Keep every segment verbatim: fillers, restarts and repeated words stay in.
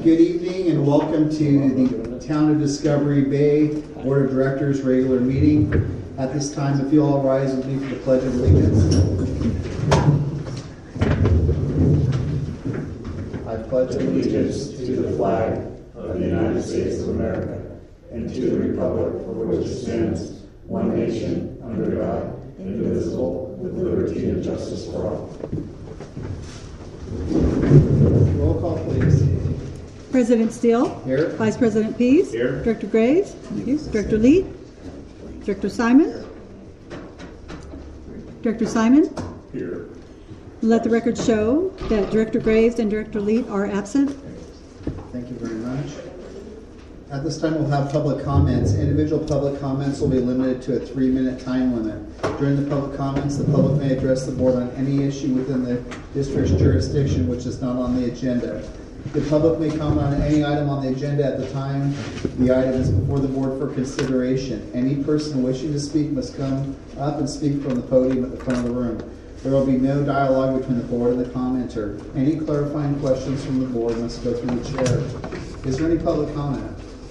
Good evening and welcome to the Town of Discovery Bay Board of Directors regular meeting. At this time, if you all rise with me for the Pledge of Allegiance. I pledge allegiance to the flag of the United States of America and to the republic for which it stands, one nation, under God, indivisible, with liberty and justice for all. Roll call, please. President Steele. Here. Vice President Pease. Here. Director Graves. Here. Director Lee. Director Simon. Director Simon. Here. Let the record show that Director Graves and Director Lee are absent. Thank you very much. At this time, we'll have public comments. Individual public comments will be limited to a three-minute time limit. During the public comments, the public may address the board on any issue within the district's jurisdiction which is not on the agenda. The public may comment on any item on the agenda at the time the item is before the board for consideration. Any person wishing to speak must come up and speak from the podium at the front of the room. There will be no dialogue between the board and the commenter. Any clarifying questions from the board must go through the chair. Is there any public comment?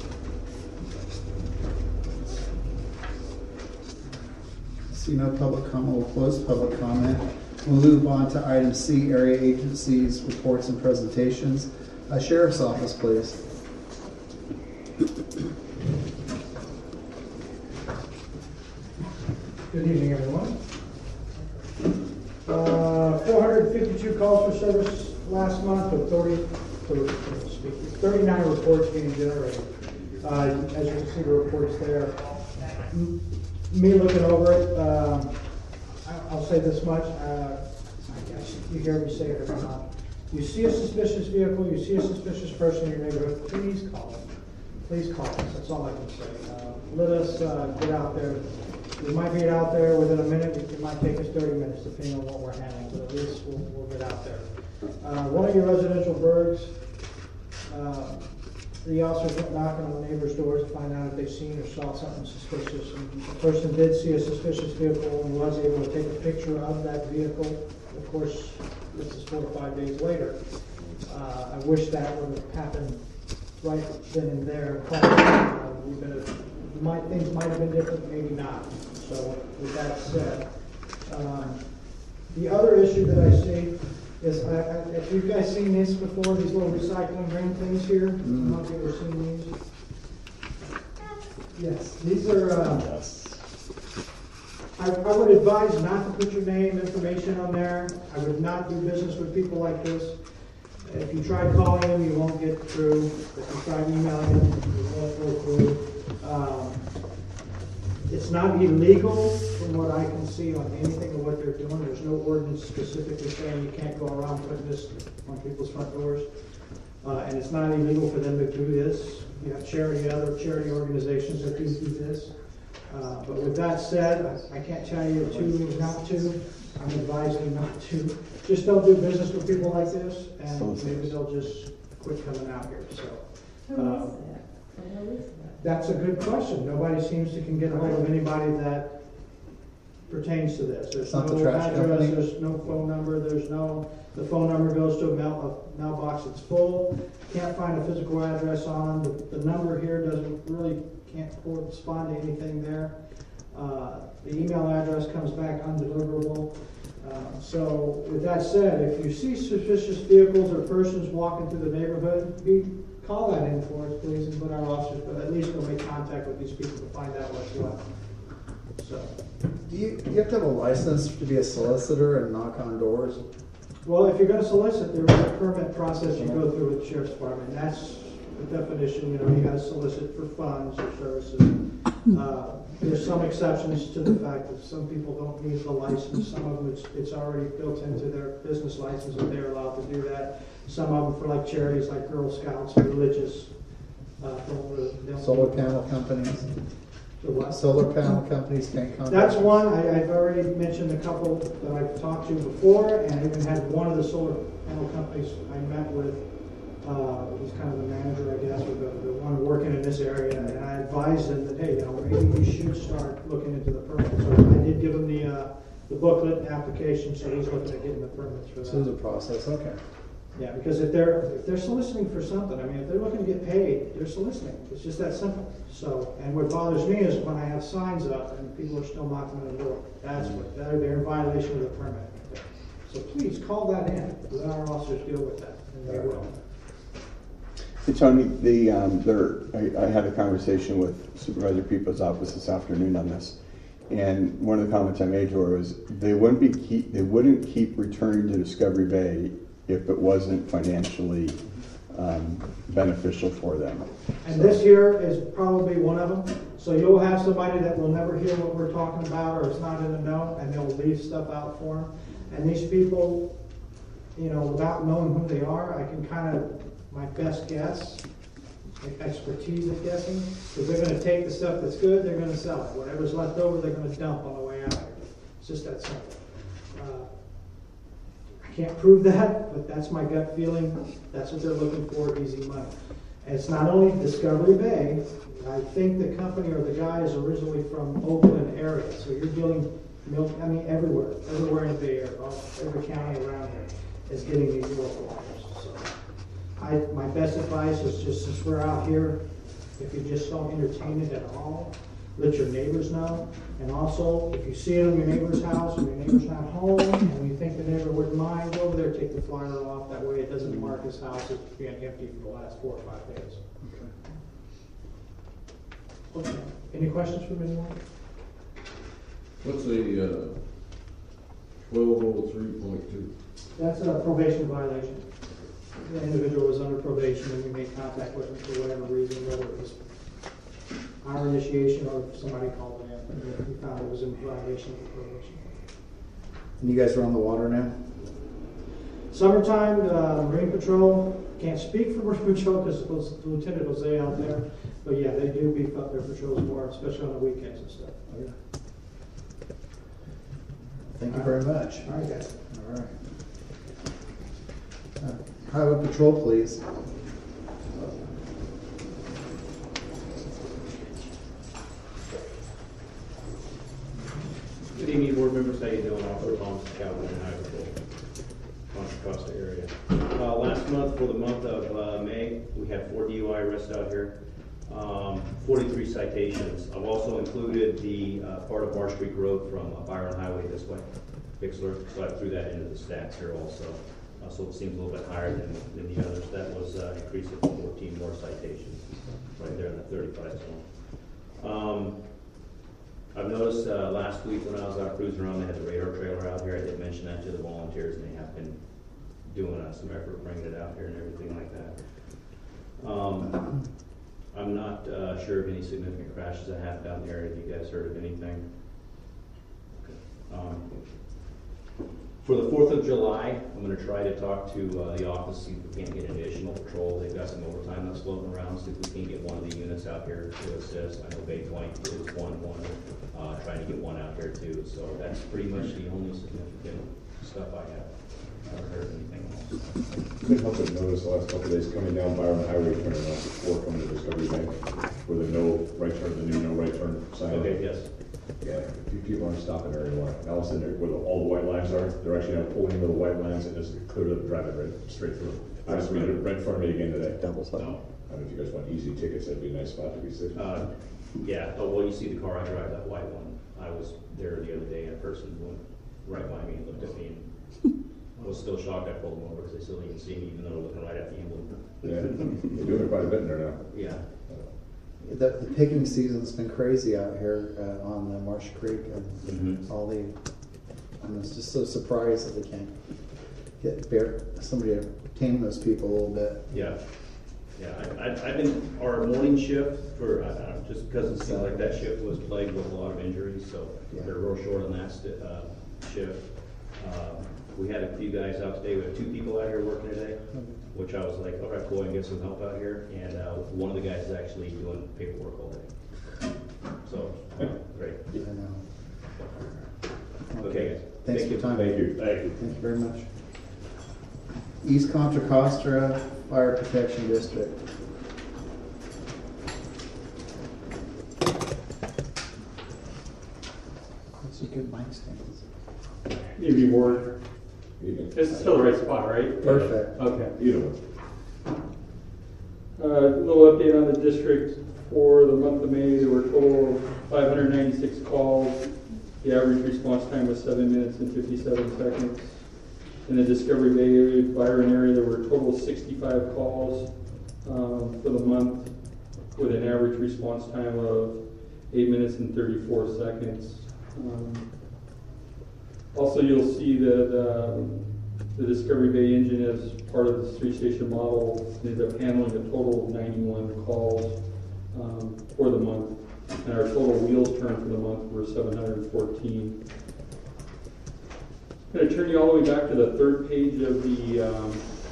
See no public comment. We'll close public comment. We'll move on to item C, area agencies, reports and presentations. Uh, Sheriff's Office, please. Good evening, everyone. Uh, four hundred fifty-two calls for service last month, with thirty, thirty-nine reports being generated. Uh, as you can see, the reports there. Me looking over it, um, I'll say this much. Uh, I guess you hear me say it every time. You see a suspicious vehicle, you see a suspicious person in your neighborhood, please call us. Please call us. That's all I can say. Uh, let us uh, get out there. We might get out there within a minute. It might take us thirty minutes, depending on what we're handling, but at least we'll, we'll get out there. Uh, one of your residential burgs, uh, the officers went knocking on the neighbors' doors to find out if they've seen or saw something suspicious. And the person did see a suspicious vehicle and was able to take a picture of that vehicle. Of course, this is four or five days later. Uh, I wish that would have happened right then and there. Uh, we've been, might, things might have been different, maybe not. So with that said, um, the other issue that I see is, I, I, have you guys seen this before, these little recycling bin things here? Mm. Have you ever seen these? Yes, these are, uh, yes. I, I would advise not to put your name, information on there. I would not do business with people like this. If you try calling them, you won't get through. If you try emailing them, you won't go through. Um, It's not illegal from what I can see on anything of what they're doing. There's no ordinance specifically saying you can't go around putting this on people's front doors. Uh, and it's not illegal for them to do this. You have charity, other charity organizations that do do this. Uh, but with that said, I, I can't tell you to not to. I'm advising not to. Just don't do business with people like this, and maybe they'll just quit coming out here. So. Uh, That's a good question. Nobody seems to can get a hold of anybody that pertains to this. There's no address, there's no phone number, there's no, the phone number goes to a, mail, a mailbox that's full. Can't find a physical address on them. The, the number here doesn't really, can't correspond to anything there. Uh, the email address comes back undeliverable. Uh, so with that said, if you see suspicious vehicles or persons walking through the neighborhood, be call that in for us, please, and put our officers, but at least we'll make contact with these people to find out what's what. So, do you, do you have to have a license to be a solicitor and knock on doors? Well, if you're going to solicit, there is a permit process you go through with the sheriff's department. And that's the definition. You know, you got to solicit for funds or services. Uh, there's some exceptions to the fact that some people don't need the license. Some of them, it's, it's already built into their business license that they're allowed to do that. Some of them for like charities like Girl Scouts or religious. Uh, don't, don't Solar panel companies. The what? Solar panel companies can't contact. That's one. I, I've already mentioned a couple that I've talked to before, and I even had one of the solar panel companies I met with. Uh, he's kind of the manager, I guess, or the, the one working in this area, and I advised him that, hey, you know, maybe you should start looking into the permits. So I did give him the uh, the booklet and application, so he's looking at getting the permits for that. So there's a process, okay. Yeah, because if they're, if they're soliciting for something, I mean, if they're looking to get paid, they're soliciting. It's just that simple. So, and what bothers me is when I have signs up and people are still knocking on the door. That's what, they're, they're in violation of the permit. So please call that in, let our officers deal with that, and they will. Hey, Tony, the, um, there, I, I had a conversation with Supervisor Peoples' office this afternoon on this. And one of the comments I made to her was they wouldn't be keep, they wouldn't keep returning to Discovery Bay if it wasn't financially um, beneficial for them. And this here is probably one of them. So you'll have somebody that will never hear what we're talking about or is not in the know, and they'll leave stuff out for them. And these people, you know, without knowing who they are, I can kind of, my best guess, expertise at guessing, because they're going to take the stuff that's good, they're going to sell it. Whatever's left over, they're going to dump on the way out of here. It's just that simple. Uh, I can't prove that, but that's my gut feeling. That's what they're looking for, easy money. And it's not only Discovery Bay. I think the company or the guy is originally from Oakland area, so you're dealing milk, I mean, everywhere, everywhere in the Bay Area, all- every county around here is getting these local waters. So I, my best advice is just since we're out here, if you just don't entertain it at all, let your neighbors know. And also, if you see it in your neighbor's house and your neighbor's not home and you think the neighbor wouldn't mind, go over there, take the flyer off. That way it doesn't mark his house as being empty for the last four or five days. Okay. Any questions from anyone? What's the, uh, twelve oh three point two? That's a probation violation. The individual was under probation and we made contact with him for whatever reason, whether it was our initiation or if somebody called in and we found it was in violation of the probation. And you guys are on the water now? Summertime, uh, Marine Patrol, can't speak for Marine Patrol because Lieutenant Jose out there, but yeah, they do beef up their patrols more, especially on the weekends and stuff. Thank you very much. All right, guys. All right. Uh, Highway Patrol, please. Good evening, board members. How you doing? Officer Thomas Calvin in Highway Patrol, Contra Costa area. Uh, last month, for the month of uh, May, we had four D U I arrests out here, um, forty-three citations. I've also included the uh, part of Marsh Creek Road from uh, Byron Highway this way, Bixler, so I threw that into the stats here also. Uh, so it seems a little bit higher than, than the others. That was uh, increased to fourteen more citations, right there in the thirty-five zone. Um, I've noticed uh, last week when I was out cruising around, they had the radar trailer out here. I did mention that to the volunteers, and they have been doing uh, some effort bringing it out here and everything like that. Um, I'm not uh, sure of any significant crashes that happened out in the area. Have you guys heard of anything? Um, for the fourth of July, I'm going to try to talk to uh, the office, see if we can't get additional patrol. They've got some overtime that's floating around, see if we can get one of the units out here to assist. I know Bay Point is one, one, uh, trying to get one out there too. So that's pretty much the only significant stuff I have. I haven't heard anything else. Couldn't help but notice the last couple of days coming down Byron Highway, turning off before coming to Discovery Bank, where the no right turn, the new no right turn sign. Okay, yes. Yeah, a few people aren't stopping there anymore. Now all of a sudden, where the, all the white lines are, they're actually now pulling into the white lines and just clear up, drive it right straight through. I just read it right in front of me again today. Double side. No. I don't know if you guys want easy tickets, that'd be a nice spot to be sitting. Uh, yeah, oh, well, you see the car I drive, that white one. I was there the other day and a person went right by me and looked at me and I was still shocked. I pulled them over because they still didn't see me even though they're looking right at the emblem. Yeah, they're doing it quite a bit in there now. Yeah. The, the picking season's been crazy out here uh, on the Marsh Creek and Mhm. all the. I'm just so surprised that they can't get bear, somebody to tame those people a little bit. Yeah, yeah. I, I, I've been our morning shift for I, I, just because it seems like that shift was plagued with a lot of injuries, so Yeah. they're real short on that st- uh, shift. Uh, we had a few guys out today. We have two people out here working today, which I was like, all right, cool, I can get some help out here. And uh, one of the guys is actually doing paperwork all day. So great. I know. Okay, guys. Thanks Thank for you. your time. Thank you. Thank you. Thank you very much. East Contra Costa Fire Protection District. That's a good mic stands. Evening, board. You can- This is still the right spot, right? Perfect. Okay. Either one. Uh, A little update on the district. For the month of May, there were a total of five hundred ninety-six calls. The average response time was seven minutes and fifty-seven seconds. In the Discovery Bay area, Byron area, there were a total of sixty-five calls um, for the month, with an average response time of eight minutes and thirty-four seconds. Um, also, you'll see that um, the Discovery Bay engine, as part of this three-station model, ended up handling a total of ninety-one calls um, for the month, and our total wheels turned for the month were seven hundred fourteen. I'm going to turn you all the way back to the third page of the um,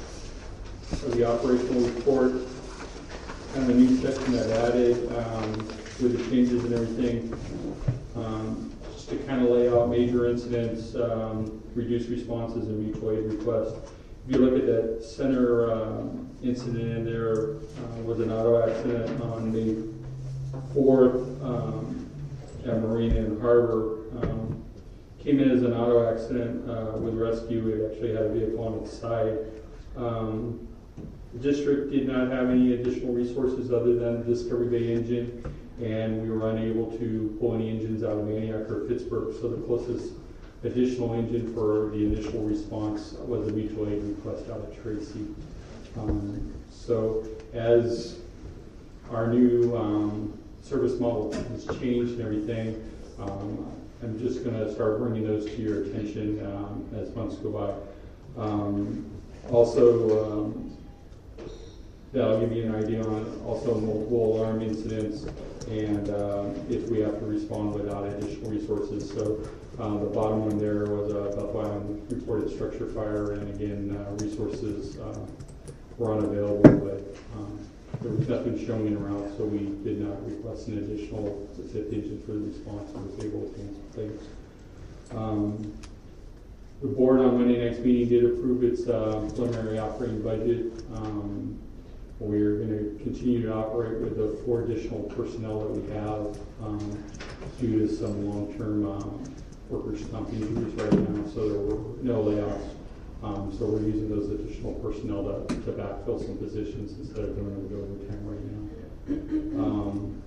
of the operational report. Kind of a new section I've added um, with the changes and everything, um, just to kind of lay out major incidents, um, reduced responses, and mutual aid requests. If you look at that center um, incident in there, uh, was an auto accident on May fourth um, at Marina and Harbor. Um, came in as an auto accident uh, with rescue. It actually had a vehicle on its side. Um, The district did not have any additional resources other than the Discovery Bay engine, and we were unable to pull any engines out of Antioch or Pittsburgh, so the closest additional engine for the initial response was a mutual aid request out of Tracy. Um, so as our new um, service model has changed and everything, um, I'm just going to start bringing those to your attention um, as months go by. Um, also, um, that'll give you an idea on also multiple alarm incidents and uh, if we have to respond without additional resources. So uh, the bottom one there was a Beth Island reported structure fire, and again, uh, resources uh, were unavailable, but um, there was nothing showing en route, so we did not request an additional fifth engine for the response and was able to answer things. Um, the board on Monday night's meeting did approve its uh, preliminary operating budget. Um, We're going to continue to operate with the four additional personnel that we have um, due to some long-term um, workers' comp injuries right now, so there were no layoffs. Um, so we're using those additional personnel to, to backfill some positions instead of doing it overtime right now. Um,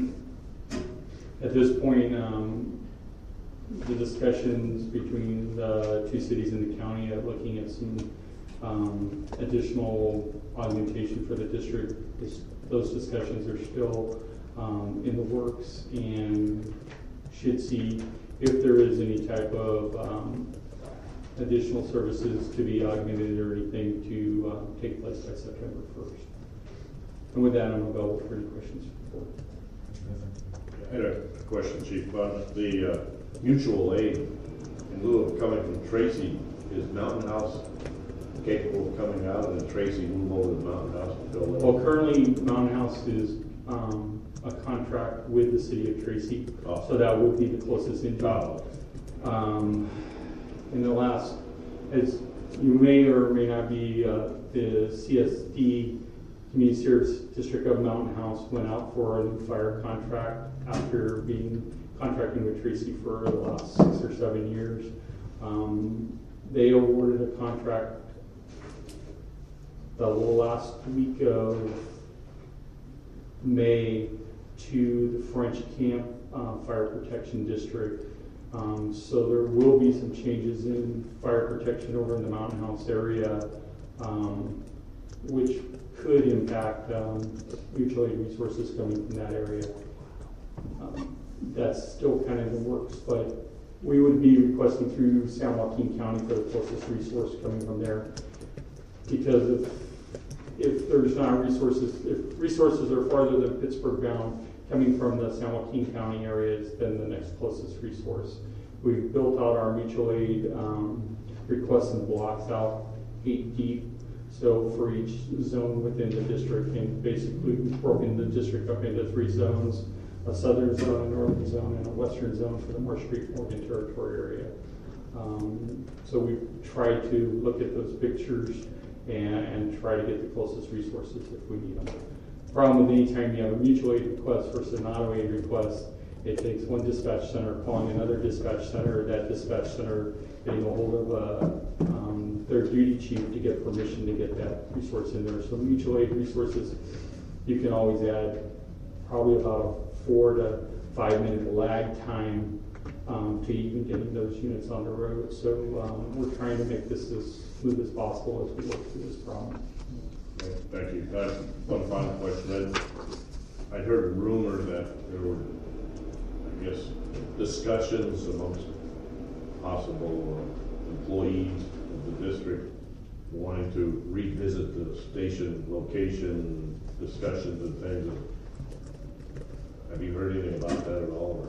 at this point, um, the discussions between the two cities in the county are looking at some Um, additional augmentation for the district. This, those discussions are still um, in the works, and should see if there is any type of um, additional services to be augmented or anything to uh, take place by September first. And with that, I'm available for any questions for the board. I had a question, Chief, on the uh, mutual aid. In lieu of coming from Tracy, is Mountain House capable of coming out, and then Tracy move over to Mountain House and fill it? Well, currently Mountain House is um, a contract with the city of Tracy, Oh. so that would be the closest engine. Oh. Um, in the last, as you may or may not be, uh, the C S D, Community Service District of Mountain House, went out for a new fire contract after being contracting with Tracy for the last six or seven years. Um, they awarded a contract the last week of May to the French Camp uh, Fire Protection District. Um, so there will be some changes in fire protection over in the Mountain House area, um, which could impact um, mutual aid resources coming from that area. Um, that's still kind of in the works, but we would be requesting through San Joaquin County for the closest resource coming from there, because if if there's not resources, if resources are farther than Pittsburgh bound, coming from the San Joaquin County areas, then the next closest resource. We've built out our mutual aid um, requests and blocks out eight deep. So for each zone within the district, and basically we've broken the district up into three zones: a southern zone, a northern zone, and a western zone for the Marsh Creek Morgan Territory area. Um, so we try to look at those pictures and, and try to get the closest resources if we need them. Problem with any time you have a mutual aid request versus an auto aid request, it takes one dispatch center calling another dispatch center. That dispatch center getting a hold of uh, um, their duty chief to get permission to get that resource in there. So mutual aid resources, you can always add probably about a four to five minute lag time um, to even getting those units on the road. So um, we're trying to make this as smooth as possible as we work through this problem. Okay, Thank you. Uh, One final question. I'd- I'd heard a rumor that there were, I guess, discussions amongst possible uh, employees of the district wanting to revisit the station location, discussions and things. Have you heard anything about that at all?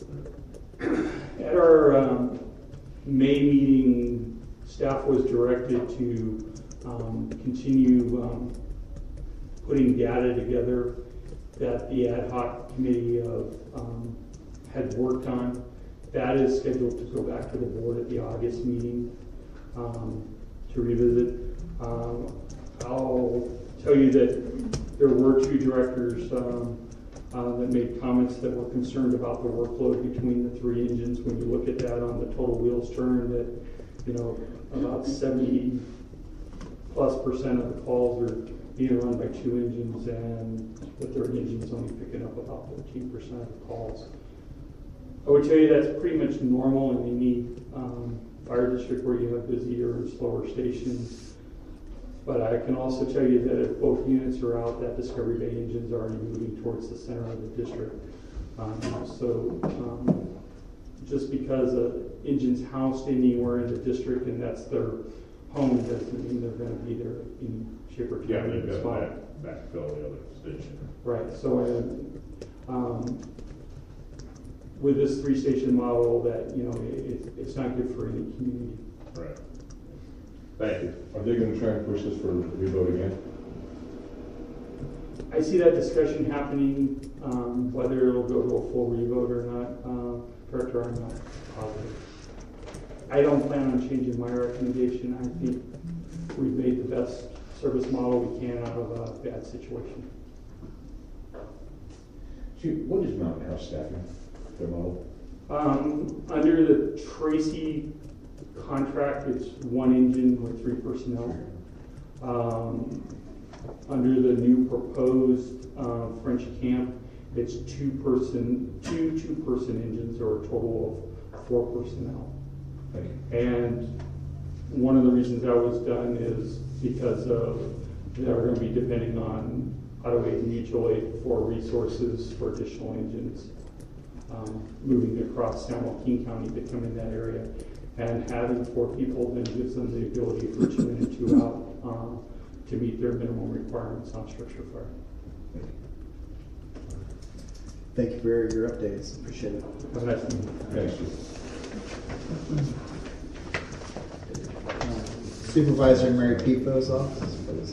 Or? At our um, May meeting, staff was directed to um, continue um, putting data together that the ad hoc committee of, um, had worked on. That is scheduled to go back to the board at the August meeting um, to revisit. Um, I'll tell you that there were two directors um, uh, that made comments that were concerned about the workload between the three engines. When you look at that on the total wheels turned, that you know about seventy plus percent of the calls are being run by two engines, and the third engine is only picking up about thirteen percent of the calls. I would tell you that's pretty much normal in any um, fire district where you have busier or slower stations. But I can also tell you that if both units are out, that Discovery Bay engine is already moving towards the center of the district. Um, so um, just because an engine's housed anywhere in the district and that's their home doesn't mean they're going to be there in shape or Yeah, form. they've It's got fine. back, backfill the other station. Right, so uh, um, with this three-station model, that, you know, it, it's not good for any community. Right. Thank you. Are they gonna try and push this for revote again? I see that discussion happening, um, whether it'll go to a full revote or not. Uh, Director, I'm not positive. I don't plan on changing my recommendation. I think we've made the best service model we can out of a bad situation. Chief, what is Mountain House staffing, their model? Um, under the Tracy contract, it's one engine with three personnel. Um, under the new proposed uh, French camp, it's two person, two two person engines, or a total of four personnel. Thank you. And one of the reasons that was done is because of they're going to be depending on auto aid and mutual aid for resources for additional engines. Um, moving across San Joaquin County to come in that area, and having four people then gives them the ability for two in and two out um, to meet their minimum requirements on structure fire. Thank you for your updates. Appreciate it. Have a nice meeting. Thanks, Chief. Supervisor Mary Pico's office, please.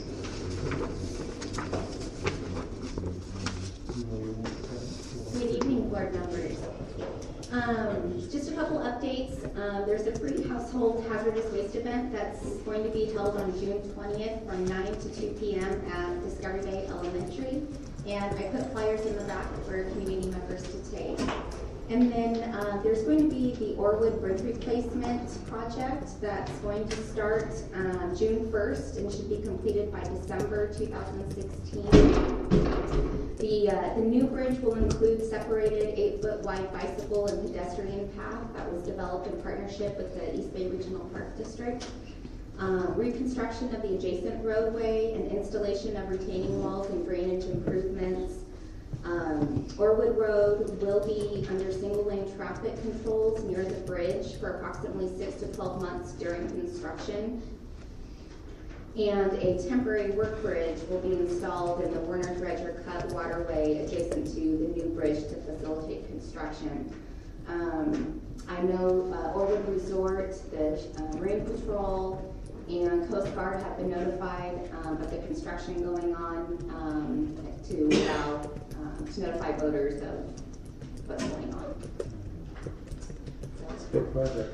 Good evening, board members. Um, just a couple updates. Um, there's a free household hazardous waste event that's going to be held on June twentieth from nine to two p m at Discovery Bay Elementary. And I put flyers in the back for community members to take. And then uh, there's going to be the Orwood Bridge Replacement Project that's going to start uh, June first and should be completed by December two thousand sixteen. The, uh, the new bridge will include separated eight-foot wide bicycle and pedestrian path that was developed in partnership with the East Bay Regional Park District. Uh, reconstruction of the adjacent roadway and installation of retaining walls and drainage improvements. Um, Orwood Road will be under single-lane traffic controls near the bridge for approximately six to twelve months during construction. And a temporary work bridge will be installed in the Werner Dredger Cut waterway adjacent to the new bridge to facilitate construction. Um, I know uh, Orwood Resort, the uh, Marine Patrol, and Coast Guard have been notified um, of the construction going on um, to allow um, to notify voters of what's going on. It's a big project.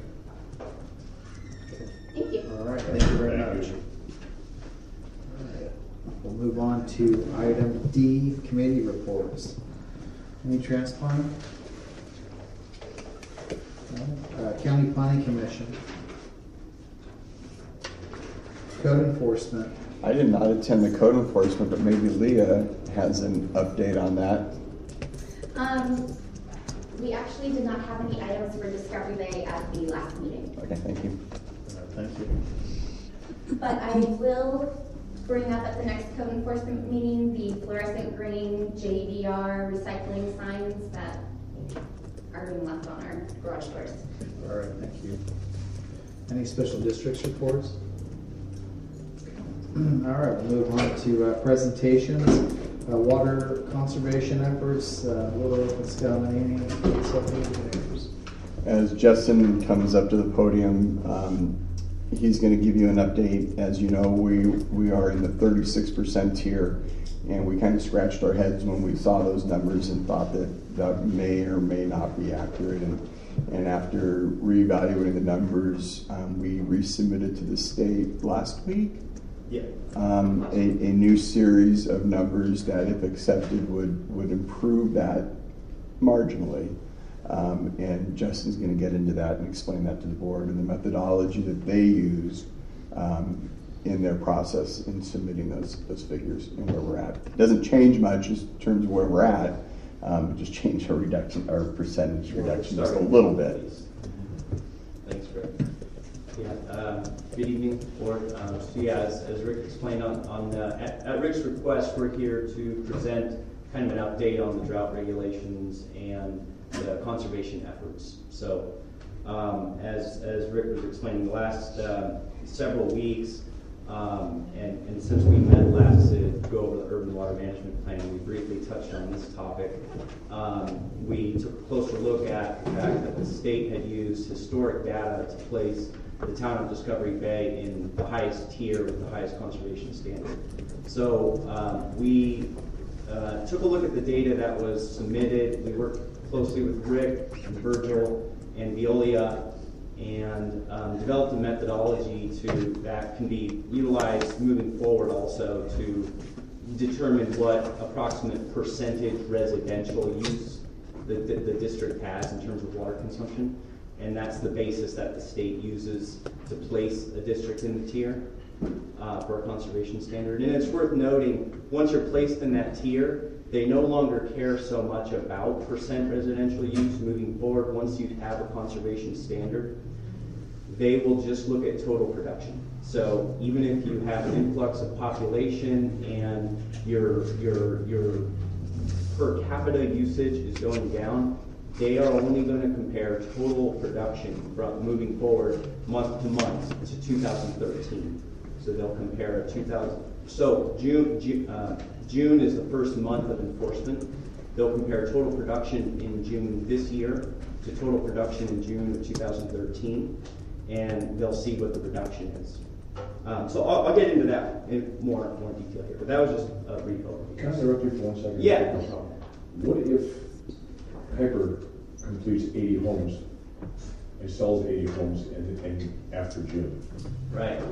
Thank you. All right, thank you very much. All right, we'll move on to item D, committee reports. Any transplant? No? Uh, County Planning Commission. Code enforcement. I did not attend the code enforcement, but maybe Leah has an update on that. Um, we actually did not have any items for Discovery Bay at the last meeting. Okay, thank you. Thank you. But I will bring up at the next code enforcement meeting the fluorescent green J D R recycling signs that are being left on our garage doors. All right, thank you. Any special districts reports? All right, we'll move on to uh, presentations. Uh, water conservation efforts, uh, Little Open Scout and Amy, subdivision. As Justin comes up to the podium, um, he's going to give you an update. As you know, we we are in the thirty-six percent tier, and we kind of scratched our heads when we saw those numbers and thought that that may or may not be accurate. And, and after reevaluating the numbers, um, we resubmitted to the state last week Yeah. um, a, a new series of numbers that, if accepted, would, would improve that marginally. Um, and Justin's going to get into that and explain that to the board and the methodology that they use um, in their process in submitting those those figures and where we're at. It doesn't change much in terms of where we're at. Um, it just changed our reduction, our percentage reduction just a little bit. Thanks, Rick. Yeah, um, good evening, board. Um, so yeah, as, as Rick explained on, on uh, at, at Rick's request, we're here to present kind of an update on the drought regulations and the conservation efforts. So um, as, as Rick was explaining, the last uh, several weeks, um, and, and since we met last to go over the urban water management plan, we briefly touched on this topic. Um, we took a closer look at the fact that the state had used historic data to place the town of Discovery Bay in the highest tier with the highest conservation standard. So um, we uh, took a look at the data that was submitted. We worked closely with Rick and Virgil and Veolia and um, developed a methodology to that can be utilized moving forward also to determine what approximate percentage residential use the, the, the district has in terms of water consumption. And that's the basis that the state uses to place a district in the tier uh, for a conservation standard. And it's worth noting, once you're placed in that tier, they no longer care so much about percent residential use moving forward. Once you have a conservation standard, they will just look at total production. So even if you have an influx of population and your, your, your per capita usage is going down, they are only going to compare total production from moving forward month to month to two thousand thirteen. So they'll compare a two thousand. So June, June, uh, June is the first month of enforcement. They'll compare total production in June this year to total production in June of two thousand thirteen, and they'll see what the reduction is. Um, so I'll, I'll get into that in more more detail here, but that was just a brief overview. Can I interrupt you for one second? Yeah, no problem. What if Piper completes eighty homes and sells eighty homes in, in after June? Right.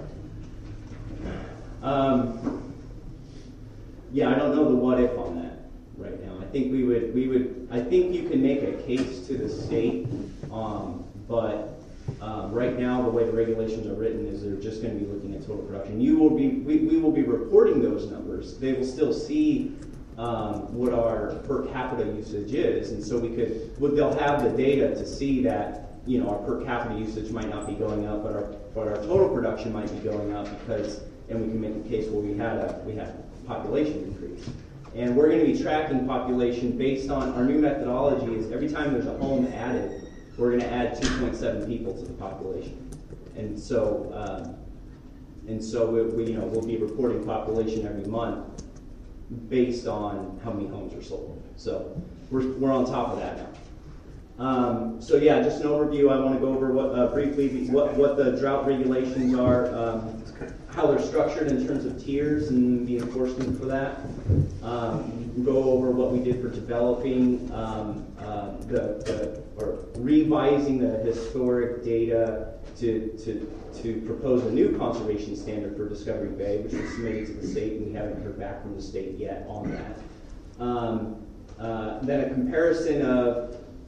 Um, yeah, I don't know the what if on that right now. I think we would, we would, I think you can make a case to the state, um, but um, right now the way the regulations are written is they're just going to be looking at total production. You will be, we, we will be reporting those numbers. They will still see um, what our per capita usage is, and so we could, well, they'll have the data to see that, you know, our per capita usage might not be going up, but our but our total production might be going up because, and we can make a case where we had a we had population increase, and we're going to be tracking population based on our new methodology. Is every time there's a home added, we're going to add two point seven people to the population, and so um, and so we, we you know we'll be reporting population every month based on how many homes are sold. So we're we're on top of that now. Um, so yeah, just an overview. I want to go over what uh, briefly what, what the drought regulations are, um, how they're structured in terms of tiers and the enforcement for that. Um, go over what we did for developing um, uh, the, the or revising the historic data to to to propose a new conservation standard for Discovery Bay, which was submitted to the state, and we haven't heard back from the state yet on that. Um, uh, then a comparison of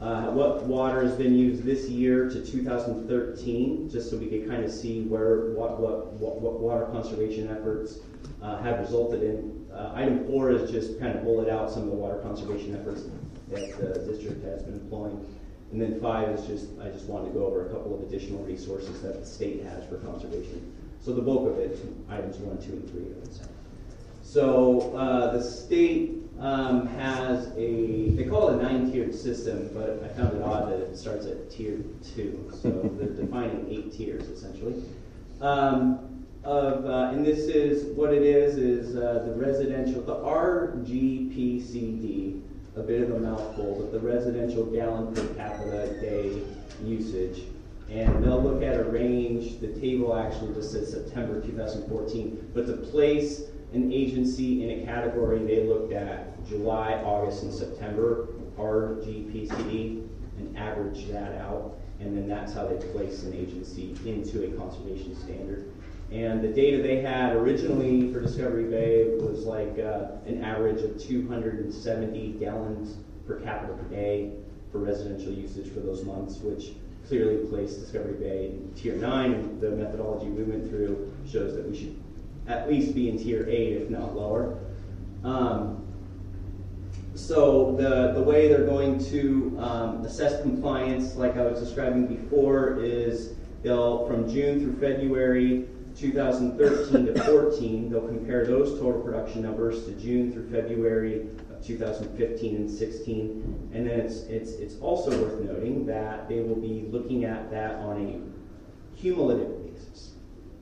uh, what water has been used this year to two thousand thirteen, just so we could kind of see where what what what, what water conservation efforts uh, have resulted in. Uh, item four is just kind of bullet out some of the water conservation efforts that the district has been employing. And then five is just, I just wanted to go over a couple of additional resources that the state has for conservation. So the bulk of it, items one, two, and three, I would say. So uh, the state um, has a, they call it a nine-tiered system, but I found it odd that it starts at tier two. So they're defining eight tiers, essentially. Um, of, uh, and this is, what it is, is uh, the residential, the R G P C D, a bit of a mouthful, but the residential gallon per capita day usage. And they'll look at a range, the table actually just says September two thousand fourteen, but to place an agency in a category, they looked at July, August, and September, R G P C D, and averaged that out, and then that's how they place an agency into a conservation standard. And the data they had originally for Discovery Bay was like uh, an average of two hundred seventy gallons per capita per day for residential usage for those months, which clearly placed Discovery Bay in tier nine. And the methodology we went through shows that we should at least be in tier eight, if not lower. Um, so the, the way they're going to um, assess compliance, like I was describing before, is they'll, from June through February two thousand thirteen to fourteen, they'll compare those total production numbers to June through February of two thousand fifteen and sixteen. And then it's, it's, it's also worth noting that they will be looking at that on a cumulative basis.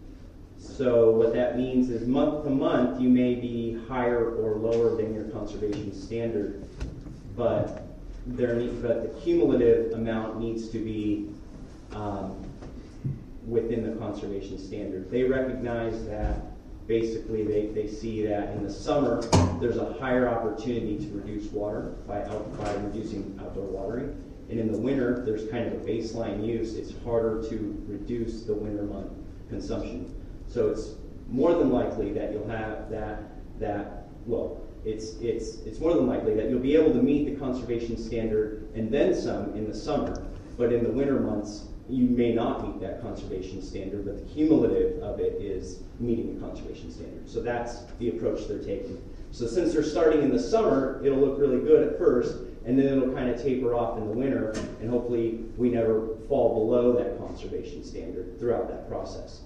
So what that means is month to month, you may be higher or lower than your conservation standard, but there need, but the cumulative amount needs to be um, within the conservation standard. They recognize that basically they, they see that in the summer there's a higher opportunity to reduce water by, out, by reducing outdoor watering. And in the winter, there's kind of a baseline use. It's harder to reduce the winter month consumption. So it's more than likely that you'll have that, that well, it's, it's, it's more than likely that you'll be able to meet the conservation standard and then some in the summer, but in the winter months, you may not meet that conservation standard, but the cumulative of it is meeting the conservation standard. So that's the approach they're taking. So since they're starting in the summer, it'll look really good at first, and then it'll kind of taper off in the winter, and hopefully we never fall below that conservation standard throughout that process.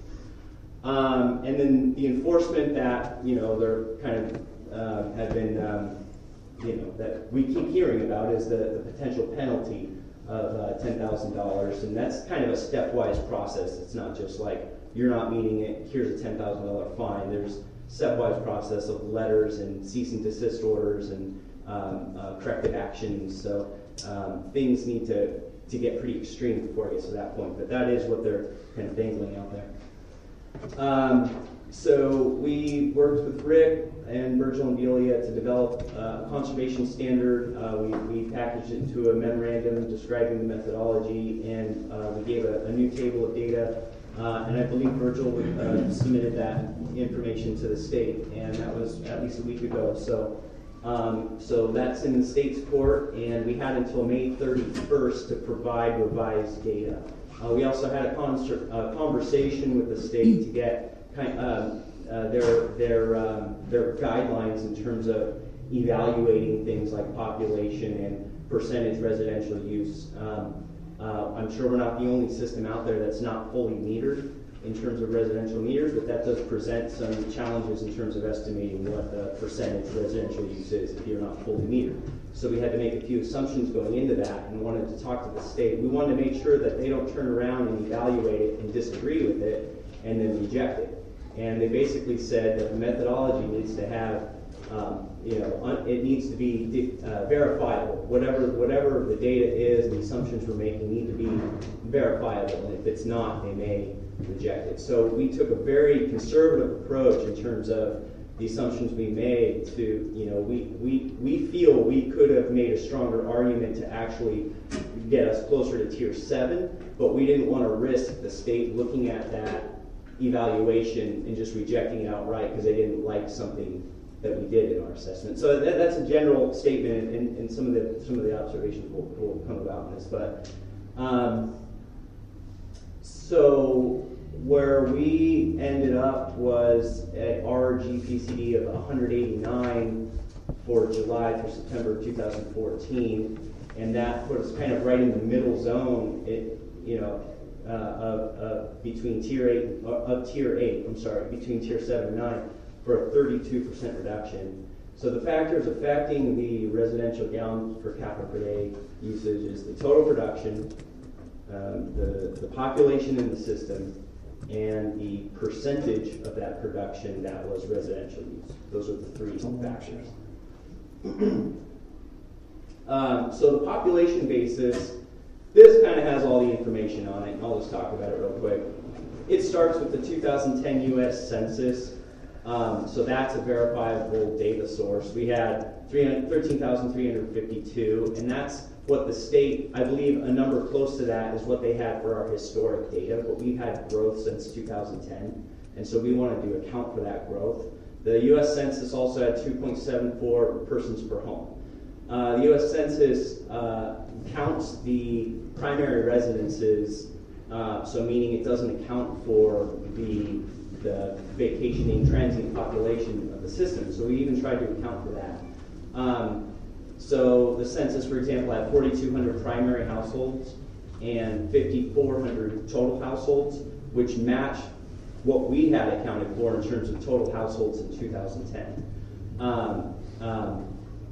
Um, and then the enforcement that, you know, they're kind of uh, have been, um, you know, that we keep hearing about is the, the potential penalty of uh, ten thousand dollars, and that's kind of a stepwise process. It's not just like, you're not meeting it, here's a ten thousand dollar fine. There's stepwise process of letters and cease and desist orders and um, uh, corrective actions. So um, things need to, to get pretty extreme before it gets to that point, but that is what they're kind of dangling out there. Um, so we worked with Rick and Virgil and Delia to develop a conservation standard. Uh, we, we packaged it into a memorandum describing the methodology, and uh, we gave a, a new table of data. Uh, and I believe Virgil uh, submitted that information to the state, and that was at least a week ago. So, um, so that's in the state's court, and we had until May thirty-first to provide revised data. Uh, we also had a, concert, a conversation with the state to get kind um, uh, their their um, their guidelines in terms of evaluating things like population and percentage residential use. Um, uh, I'm sure we're not the only system out there that's not fully metered in terms of residential meters, but that does present some challenges in terms of estimating what the percentage residential use is if you're not fully metered. So we had to make a few assumptions going into that and wanted to talk to the state. We wanted to make sure that they don't turn around and evaluate it and disagree with it and then reject it. And they basically said that the methodology needs to have, um, you know, un- it needs to be uh, verifiable. Whatever, whatever the data is, the assumptions we're making need to be verifiable. And if it's not, they may reject it. So we took a very conservative approach in terms of the assumptions we made to, you know, we, we, we feel we could have made a stronger argument to actually get us closer to tier seven, but we didn't want to risk the state looking at that evaluation and just rejecting it outright because they didn't like something that we did in our assessment. So that, that's a general statement, and, and some of the some of the observations will, will come about in this. But um, so where we ended up was at our G P C D of one hundred eighty-nine for July through September two thousand fourteen, and that put us kind of right in the middle zone. It, you know, uh, of, of between tier eight uh, of tier eight. I'm sorry, between tier seven and nine for a thirty-two percent reduction. So the factors affecting the residential gallons per capita per day usage is the total production, um, the the population in the system, and the percentage of that production that was residential use. Those are the three factors. um, so the population basis, this kind of has all the information on it, and I'll just talk about it real quick. It starts with the two thousand ten U S Census, um, so that's a verifiable data source. We had thirteen thousand three hundred fifty-two, and that's what the state, I believe a number close to that is what they had for our historic data, but we've had growth since two thousand ten, and so we wanted to account for that growth. The U S Census also had two point seven four persons per home. Uh, the U S Census uh, counts the primary residences, uh, so meaning it doesn't account for the, the vacationing transient population of the system, so we even tried to account for that. Um, So the census, for example, had forty-two hundred primary households and fifty-four hundred total households, which match what we had accounted for in terms of total households in two thousand ten. Um, um,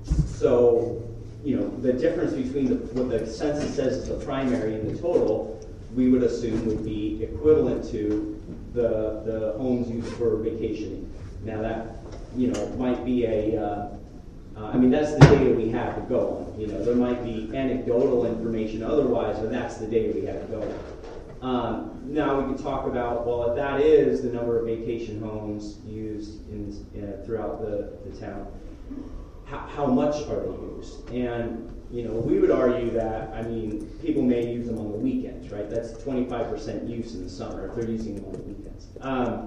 so, you know, the difference between the, what the census says is the primary and the total, we would assume would be equivalent to the, the homes used for vacationing. Now that, you know, might be a... Uh, Uh, I mean, that's the data we have to go on. You know, there might be anecdotal information otherwise, but that's the data we have to go on. Um, now we can talk about, well, if that is the number of vacation homes used in, uh, throughout the, the town, how, how much are they used? And, you know, we would argue that, I mean, people may use them on the weekends, right? That's twenty-five percent use in the summer if they're using them on the weekends. Um,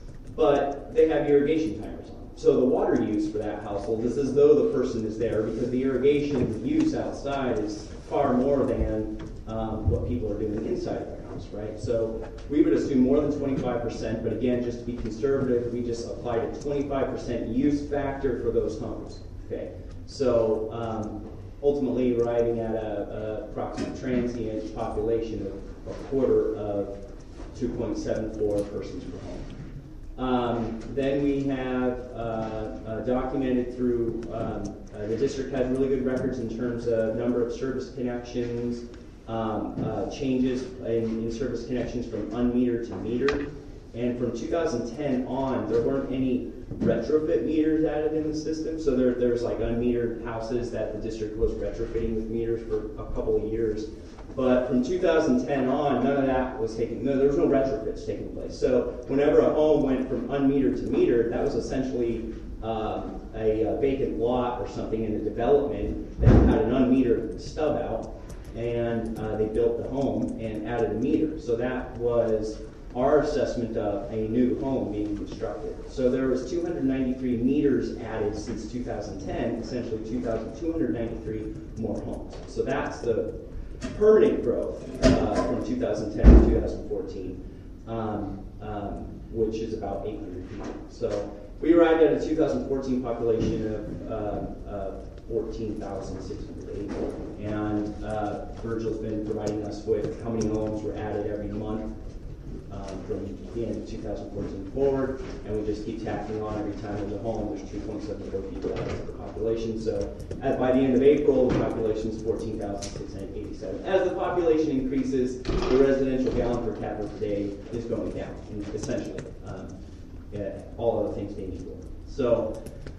but they have irrigation timers on. So the water use for that household is as though the person is there, because the irrigation use outside is far more than um, what people are doing inside of their house, right? So we would assume more than twenty-five percent, but again, just to be conservative, we just applied a twenty-five percent use factor for those homes, okay? So um, ultimately arriving at a, a approximate transient population of a quarter of two point seven four persons per home. Um, then we have uh, uh, documented through, um, uh, the district has really good records in terms of number of service connections, um, uh, changes in, in service connections from unmetered to metered. And from two thousand ten on, there weren't any retrofit meters added in the system. So there, there's like unmetered houses that the district was retrofitting with meters for a couple of years. But from two thousand ten on, none of that was taking, no, there was no retrofits taking place. So whenever a home went from unmetered to metered, that was essentially um, a, a vacant lot or something in a development that had an unmetered stub out, and uh, they built the home and added a meter. So that was our assessment of a new home being constructed. So there was two hundred ninety-three meters added since two thousand ten, essentially two thousand two hundred ninety-three more homes. So that's the permanent growth uh, from two thousand ten to two thousand fourteen, um, um, which is about eight hundred people. So we arrived at a two thousand fourteen population of uh, uh, fourteen thousand six hundred eighty, and uh, Virgil's been providing us with how many homes were added every month um, from the end of two thousand fourteen forward, and we just keep tacking on every time there's a home. There's two point seven four people added to the population. So at, by the end of April, the population is fourteen thousand six hundred eighty-seven. As the population increases, the residential gallon per capita per day is going down, essentially, um, yeah, all other things being equal. So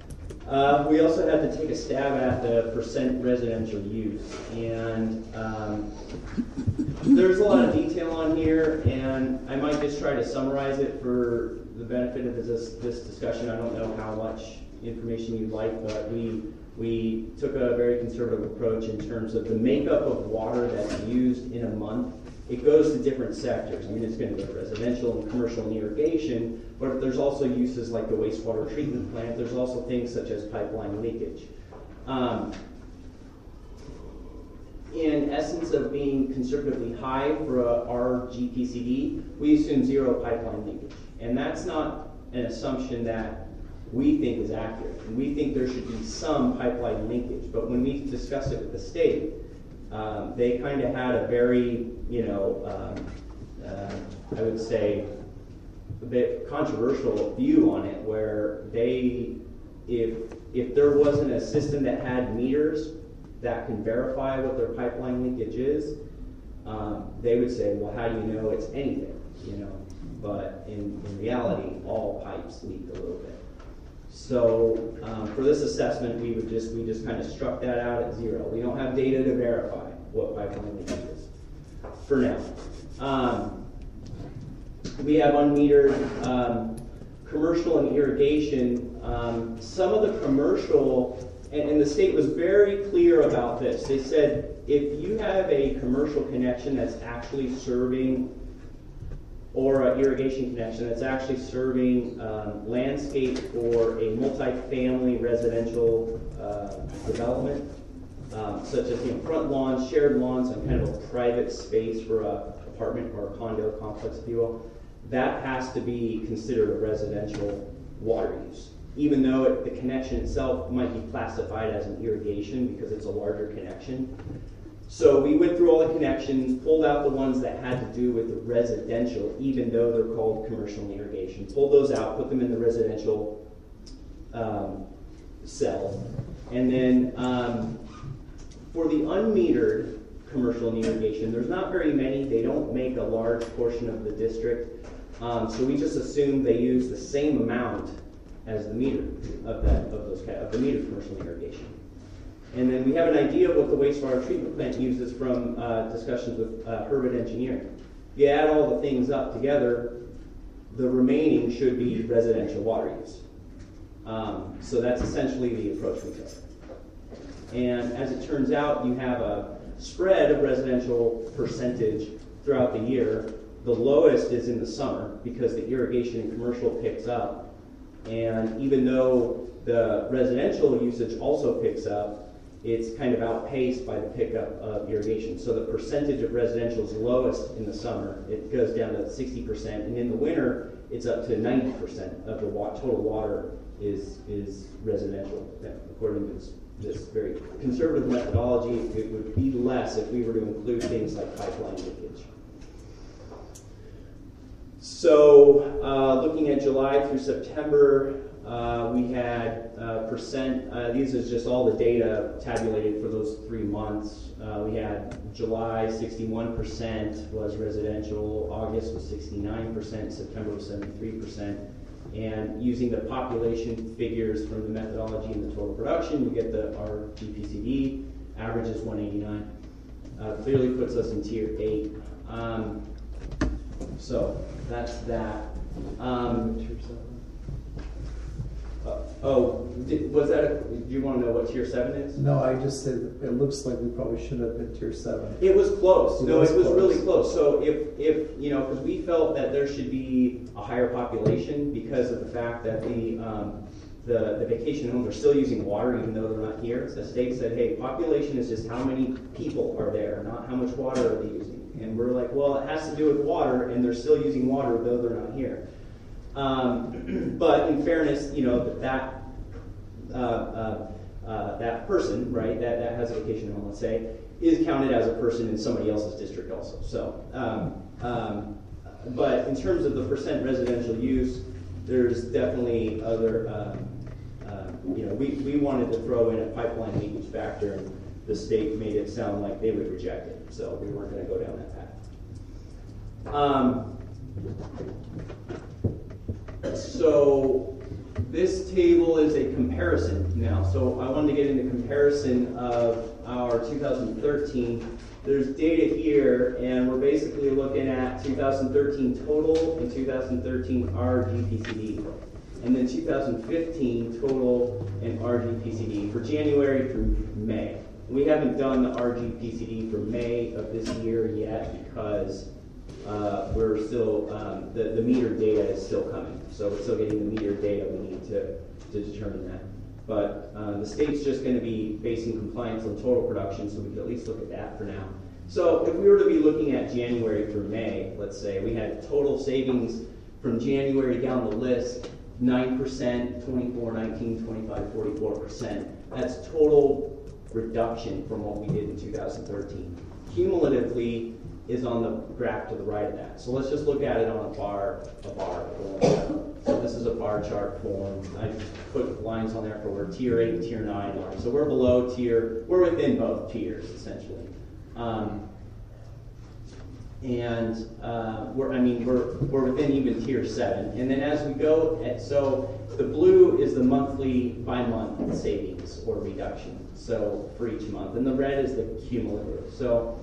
uh, we also had to take a stab at the percent residential use, and um, there's a lot of detail on here, and I might just try to summarize it for the benefit of this, this discussion. I don't know how much information you'd like, but we we took a very conservative approach in terms of the makeup of water that's used in a month it goes to different sectors. I mean, it's going to go to residential and commercial and irrigation, but there's also uses like the wastewater treatment plant. There's also things such as pipeline leakage. Um, in essence of being conservatively high for a, our G P C D, we assume zero pipeline leakage. And that's not an assumption that we think is accurate. And we think there should be some pipeline linkage. But when we discussed it with the state, um, they kind of had a very, you know, um, uh, I would say, a bit controversial view on it, where they, if if there wasn't a system that had meters that can verify what their pipeline linkage is, um, they would say, well, how do you know it's anything, you know? But in, in reality, all pipes leak a little bit. So um, for this assessment, we would just we just kind of struck that out at zero. We don't have data to verify what pipeline leakage is for now. Um, we have unmetered um, commercial and irrigation. Um, some of the commercial, and, and the state was very clear about this. They said if you have a commercial connection that's actually serving, or an irrigation connection that's actually serving um, landscape for a multi-family residential uh, development, um, such as, you know, front lawns, shared lawns, and kind of a private space for a apartment or a condo complex, if you will, that has to be considered a residential water use, even though it, the connection itself might be classified as an irrigation because it's a larger connection. So we went through all the connections, pulled out the ones that had to do with the residential, even though they're called commercial and irrigation. Pulled those out, put them in the residential um, cell. And then um, for the unmetered commercial and irrigation, there's not very many. They don't make a large portion of the district. Um, so we just assume they use the same amount as the meter of that of those of the metered commercial and irrigation. And then we have an idea of what the wastewater treatment plant uses from uh, discussions with uh, Herbert Engineering. If you add all the things up together, the remaining should be residential water use. Um, so that's essentially the approach we took. And as it turns out, you have a spread of residential percentage throughout the year. The lowest is in the summer because the irrigation and commercial picks up. And even though the residential usage also picks up, it's kind of outpaced by the pickup of irrigation. So the percentage of residential is lowest in the summer. It goes down to sixty percent. And in the winter, it's up to ninety percent of the wa- total water is, is residential. According to this, this very conservative methodology, it would be less if we were to include things like pipeline leakage. So uh, looking at July through September, uh, we had uh, percent, uh, these is just all the data tabulated for those three months. Uh, we had July sixty-one percent was residential, August was sixty-nine percent, September was seventy-three percent. And using the population figures from the methodology and the total production, you get the our G P C D, average is one eighty-nine. Uh, clearly puts us in tier eight. Um, so that's that. Um, Uh, oh, did, was that a, do you want to know what tier seven is? No, I just said it looks like we probably should have been tier seven. It was close. It no, was it was close. really close. So if, if you know, because we felt that there should be a higher population because of the fact that the um, the, the vacation homes are still using water even though they're not here. The state said, hey, population is just how many people are there, not how much water are they using. And we're like, well, it has to do with water, and they're still using water though they're not here. Um, but in fairness, you know, that uh, uh, uh, that person, right, that, that has a vacation home, let's say, is counted as a person in somebody else's district also. So, um, um, but in terms of the percent residential use, there's definitely other, um, uh, you know, we, we wanted to throw in a pipeline leakage factor, and the state made it sound like they would reject it. So we weren't going to go down that path. Um, So this table is a comparison now. So I wanted to get into comparison of our two thousand thirteen. There's data here, and we're basically looking at two thousand thirteen total and two thousand thirteen R G P C D. And then two thousand fifteen total and R G P C D for January through May. We haven't done the R G P C D for May of this year yet because uh, we're still, um, the, the meter data is still coming. So we're still getting the meter data we need to, to determine that. But uh, the state's just going to be basing compliance on total production, so we can at least look at that for now. So if we were to be looking at January through May, let's say, we had total savings from January down the list, nine percent, twenty-four, nineteen, twenty-five, forty-four percent. That's total reduction from what we did in two thousand thirteen. Cumulatively is on the graph to the right of that. So let's just look at it on a bar, a bar form. So this is a bar chart form. I put lines on there for where tier eight and tier nine are. So we're below tier, we're within both tiers essentially. Um, and uh, we're, I mean, we're, we're within even tier seven. And then as we go, at, so the blue is the monthly by month savings or reduction. So for each month. And the red is the cumulative. So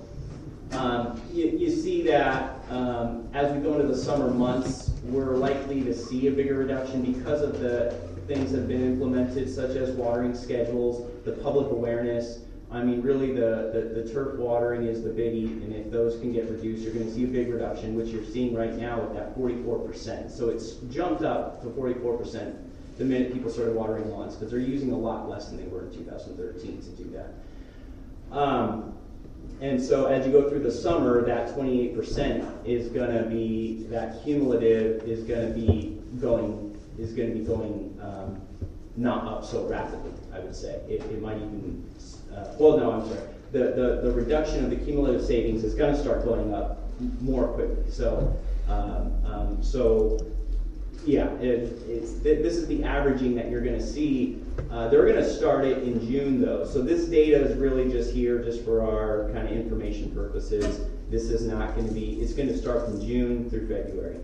um, you, you see that um, as we go into the summer months, we're likely to see a bigger reduction because of the things that have been implemented, such as watering schedules, the public awareness. I mean, really, the, the, the turf watering is the biggie, and if those can get reduced, you're going to see a big reduction, which you're seeing right now with that forty-four percent. So it's jumped up to forty-four percent the minute people started watering lawns, because they're using a lot less than they were in two thousand thirteen to do that. Um, and so as you go through the summer, that twenty-eight percent is going to be, that cumulative is going to be going, is going to be going um, not up so rapidly, I would say. It, it might even, Uh, well, no, I'm sorry. The, the, the reduction of the cumulative savings is going to start going up more quickly. So, um, um, so yeah, it, it's, this is the averaging that you're going to see. Uh, they're going to start it in June, though. So this data is really just here just for our kind of information purposes. This is not going to be, it's going to start from June through February.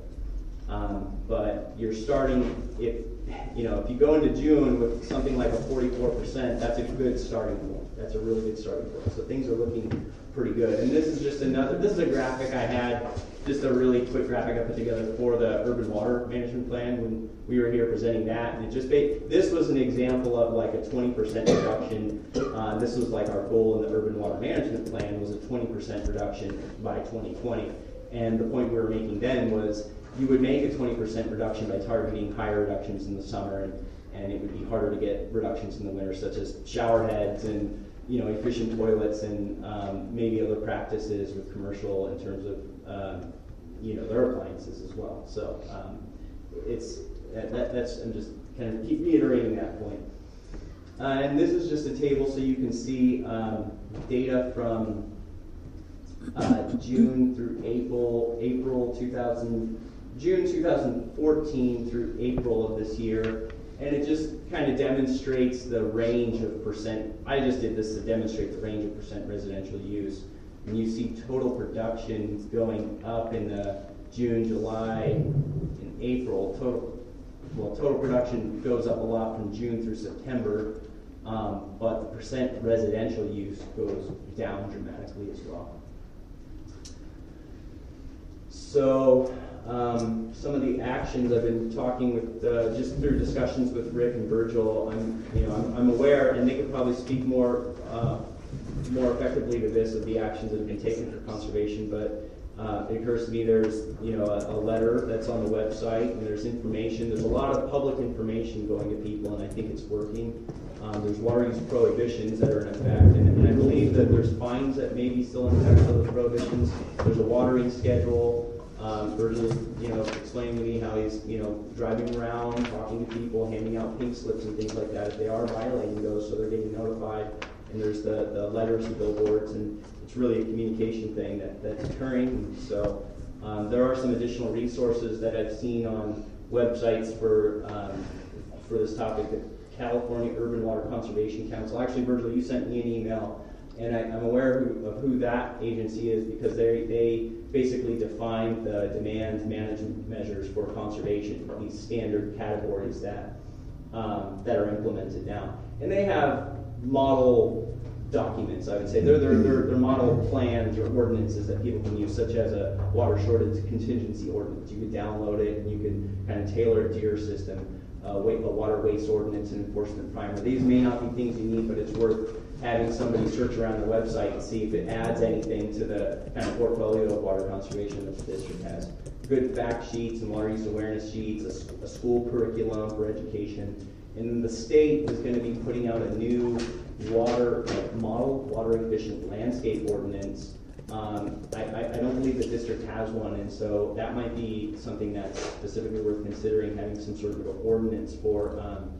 Um, but you're starting, if you know, if you go into June with something like a forty-four percent, that's a good starting point. That's a really good starting point. So things are looking pretty good. And this is just another, this is a graphic I had, just a really quick graphic I put together for the urban water management plan when we were here presenting that. And it just made, this was an example of like a twenty percent reduction. Uh, this was like our goal in the urban water management plan was a twenty percent reduction by twenty twenty. And the point we were making then was you would make a twenty percent reduction by targeting higher reductions in the summer, and, and it would be harder to get reductions in the winter, such as shower heads and you know efficient toilets and um, maybe other practices with commercial in terms of um, you know their appliances as well. So um, it's that, that, that's I'm just kind of keep reiterating that point. Uh, and this is just a table so you can see um, data from uh, June through April, April two thousand. June two thousand fourteen through April of this year, and it just kind of demonstrates the range of percent. I just did this to demonstrate the range of percent residential use. And you see total production going up in the June, July, and April. Total, well, total production goes up a lot from June through September, um, but the percent residential use goes down dramatically as well. So. Um, some of the actions I've been talking with, uh, just through discussions with Rick and Virgil, I'm, you know, I'm, I'm aware, and they could probably speak more, uh, more effectively to this of the actions that have been taken for conservation. But uh, it occurs to me there's, you know, a, a letter that's on the website, and there's information. There's a lot of public information going to people, and I think it's working. Um, there's water use prohibitions that are in effect, and, and I believe that there's fines that may be still in effect for those prohibitions. There's a watering schedule. Um, Virgil, you know, explaining to me how he's, you know, driving around, talking to people, handing out pink slips and things like that. If they are violating those, so they're getting notified. And there's the, the letters and billboards, and it's really a communication thing that, that's occurring. So um, there are some additional resources that I've seen on websites for um, for this topic. The California Urban Water Conservation Council. Actually, Virgil, you sent me an email. And I, I'm aware who, of who that agency is because they they basically define the demand management measures for conservation, these standard categories that um, that are implemented now. And they have model documents, I would say. They're, they're, they're, they're model plans or ordinances that people can use, such as a water shortage contingency ordinance. You could download it and you can kind of tailor it to your system. Uh, a water waste ordinance and enforcement primer. These may not be things you need, but it's worth having somebody search around the website and see if it adds anything to the kind of portfolio of water conservation that the district has. Good fact sheets and water use awareness sheets, a, s- a school curriculum for education. And then the state is going to be putting out a new water like model, water efficient landscape ordinance. Um, I, I, I don't believe the district has one, and so that might be something that's specifically worth considering, having some sort of an ordinance for um,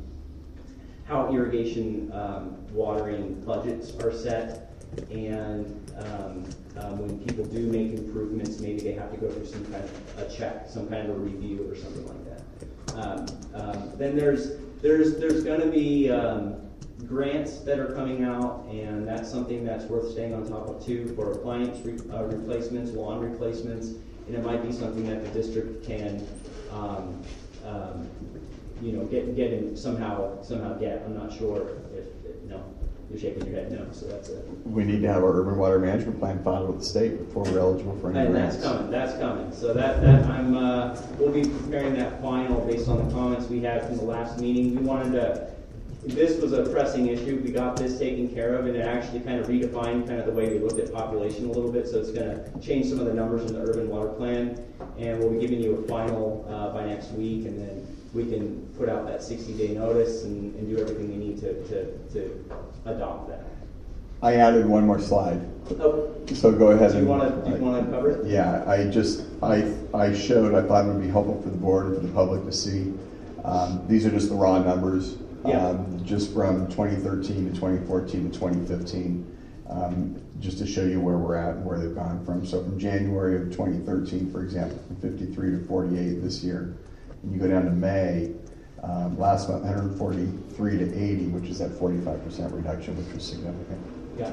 how irrigation um, watering budgets are set, and um, um, when people do make improvements, maybe they have to go through some kind of a check, some kind of a review or something like that. Um, um, then there's there's there's going to be um, grants that are coming out, and that's something that's worth staying on top of too, for appliance re- uh, replacements, lawn replacements, and it might be something that the district can um, um, you know, get get in somehow somehow get. I'm not sure if, if no, you're shaking your head no. So that's it. We need to have our urban water management plan filed with the state before we're eligible for any And grants. that's coming. That's coming. So that that I'm uh, we'll be preparing that final based on the comments we had from the last meeting. We wanted to. This was a pressing issue. We got this taken care of, and it actually kind of redefined kind of the way we looked at population a little bit. So it's going to change some of the numbers in the urban water plan, and we'll be giving you a final uh, by next week, and then we can put out that sixty day notice and, and do everything we need to, to, to adopt that. I added one more slide. Oh, So go ahead. do you and- want to do you want to cover it? Yeah, I just, I, I showed, I thought it would be helpful for the board and for the public to see. Um, these are just the raw numbers, Yeah. um, just from twenty thirteen to twenty fourteen to twenty fifteen, um, just to show you where we're at and where they've gone from. So from January of twenty thirteen, for example, from fifty-three to forty-eight this year. And you go down to May, um, last month, one hundred forty-three to eighty, which is that forty-five percent reduction, which was significant. Yeah.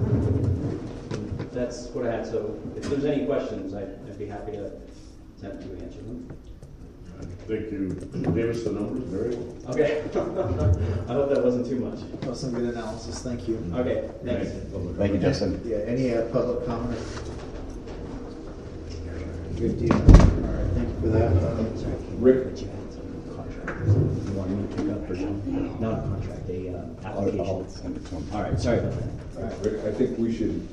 That's what I had. So if there's any questions, I'd, I'd be happy to attempt to answer them. I think you gave us the numbers very well. Okay. I hope that wasn't too much. That was some good analysis. Thank you. Okay. Thanks. Thank you, Justin. Yeah, any uh, public comment? Good deal. All right, thank you for that. Uh, Rick? You want me to pick up or something? Not a contract, a uh, I'll, application. I'll send it to him. All right, sorry about that. Rick, I think we should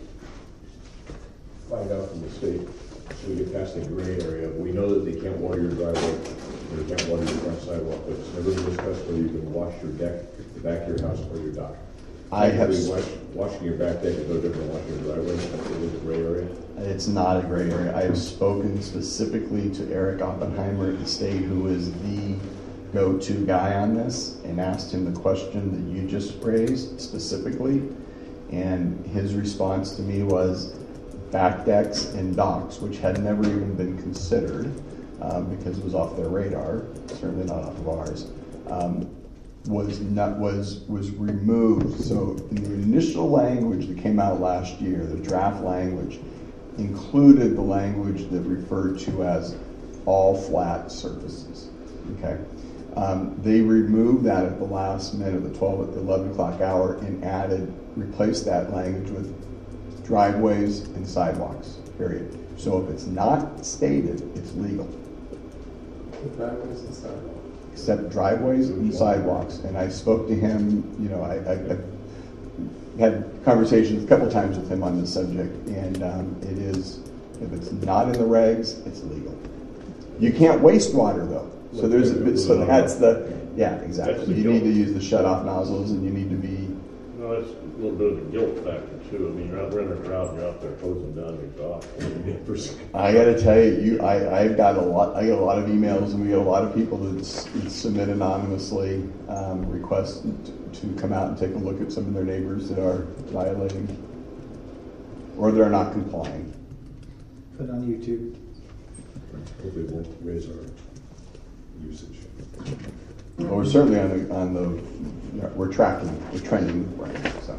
find out from the state, so we get past the gray area. We know that they can't water your driveway, or they can't water your front sidewalk, but it's never been discussed whether you can wash your deck, the back of your house, or your dock. I have Technically, s- wash- Washing your back deck is no different than washing your driveway, that's a little gray area. It's not a gray area. I have spoken specifically to Eric Oppenheimer at the state, who is the go-to guy on this, and asked him the question that you just raised specifically. And his response to me was back decks and docks, which had never even been considered um, because it was off their radar, certainly not off of ours. Um, was not was was removed. So in the initial language that came out last year, the draft language included the language that referred to as all flat surfaces. Okay, um, they removed that at the last minute, the twelve, eleven o'clock hour, and added, replaced that language with driveways and sidewalks. Period. So if it's not stated, it's legal. Driveways and sidewalks. Except driveways and sidewalks. And I spoke to him, you know, I, I, I had conversations a couple times with him on this subject, and um, it is, if it's not in the regs, it's legal. You can't waste water though. So there's, a, so that's the, yeah, exactly. That's the You need to guilt. use the shut-off nozzles, and you need to be, No, it's a little bit of the guilt factor too. I mean, you're out running around, you're out there closing down your dock. I gotta tell you, you, I, I've got a lot, I get a lot of emails, and we get a lot of people that s- that submit anonymously, um, requests to, to come out and take a look at some of their neighbors that are violating, or they're not complying. Put it on YouTube. Hopefully it won't raise our usage. Well, we're certainly on the, on the, we're tracking, we're trending, right, so.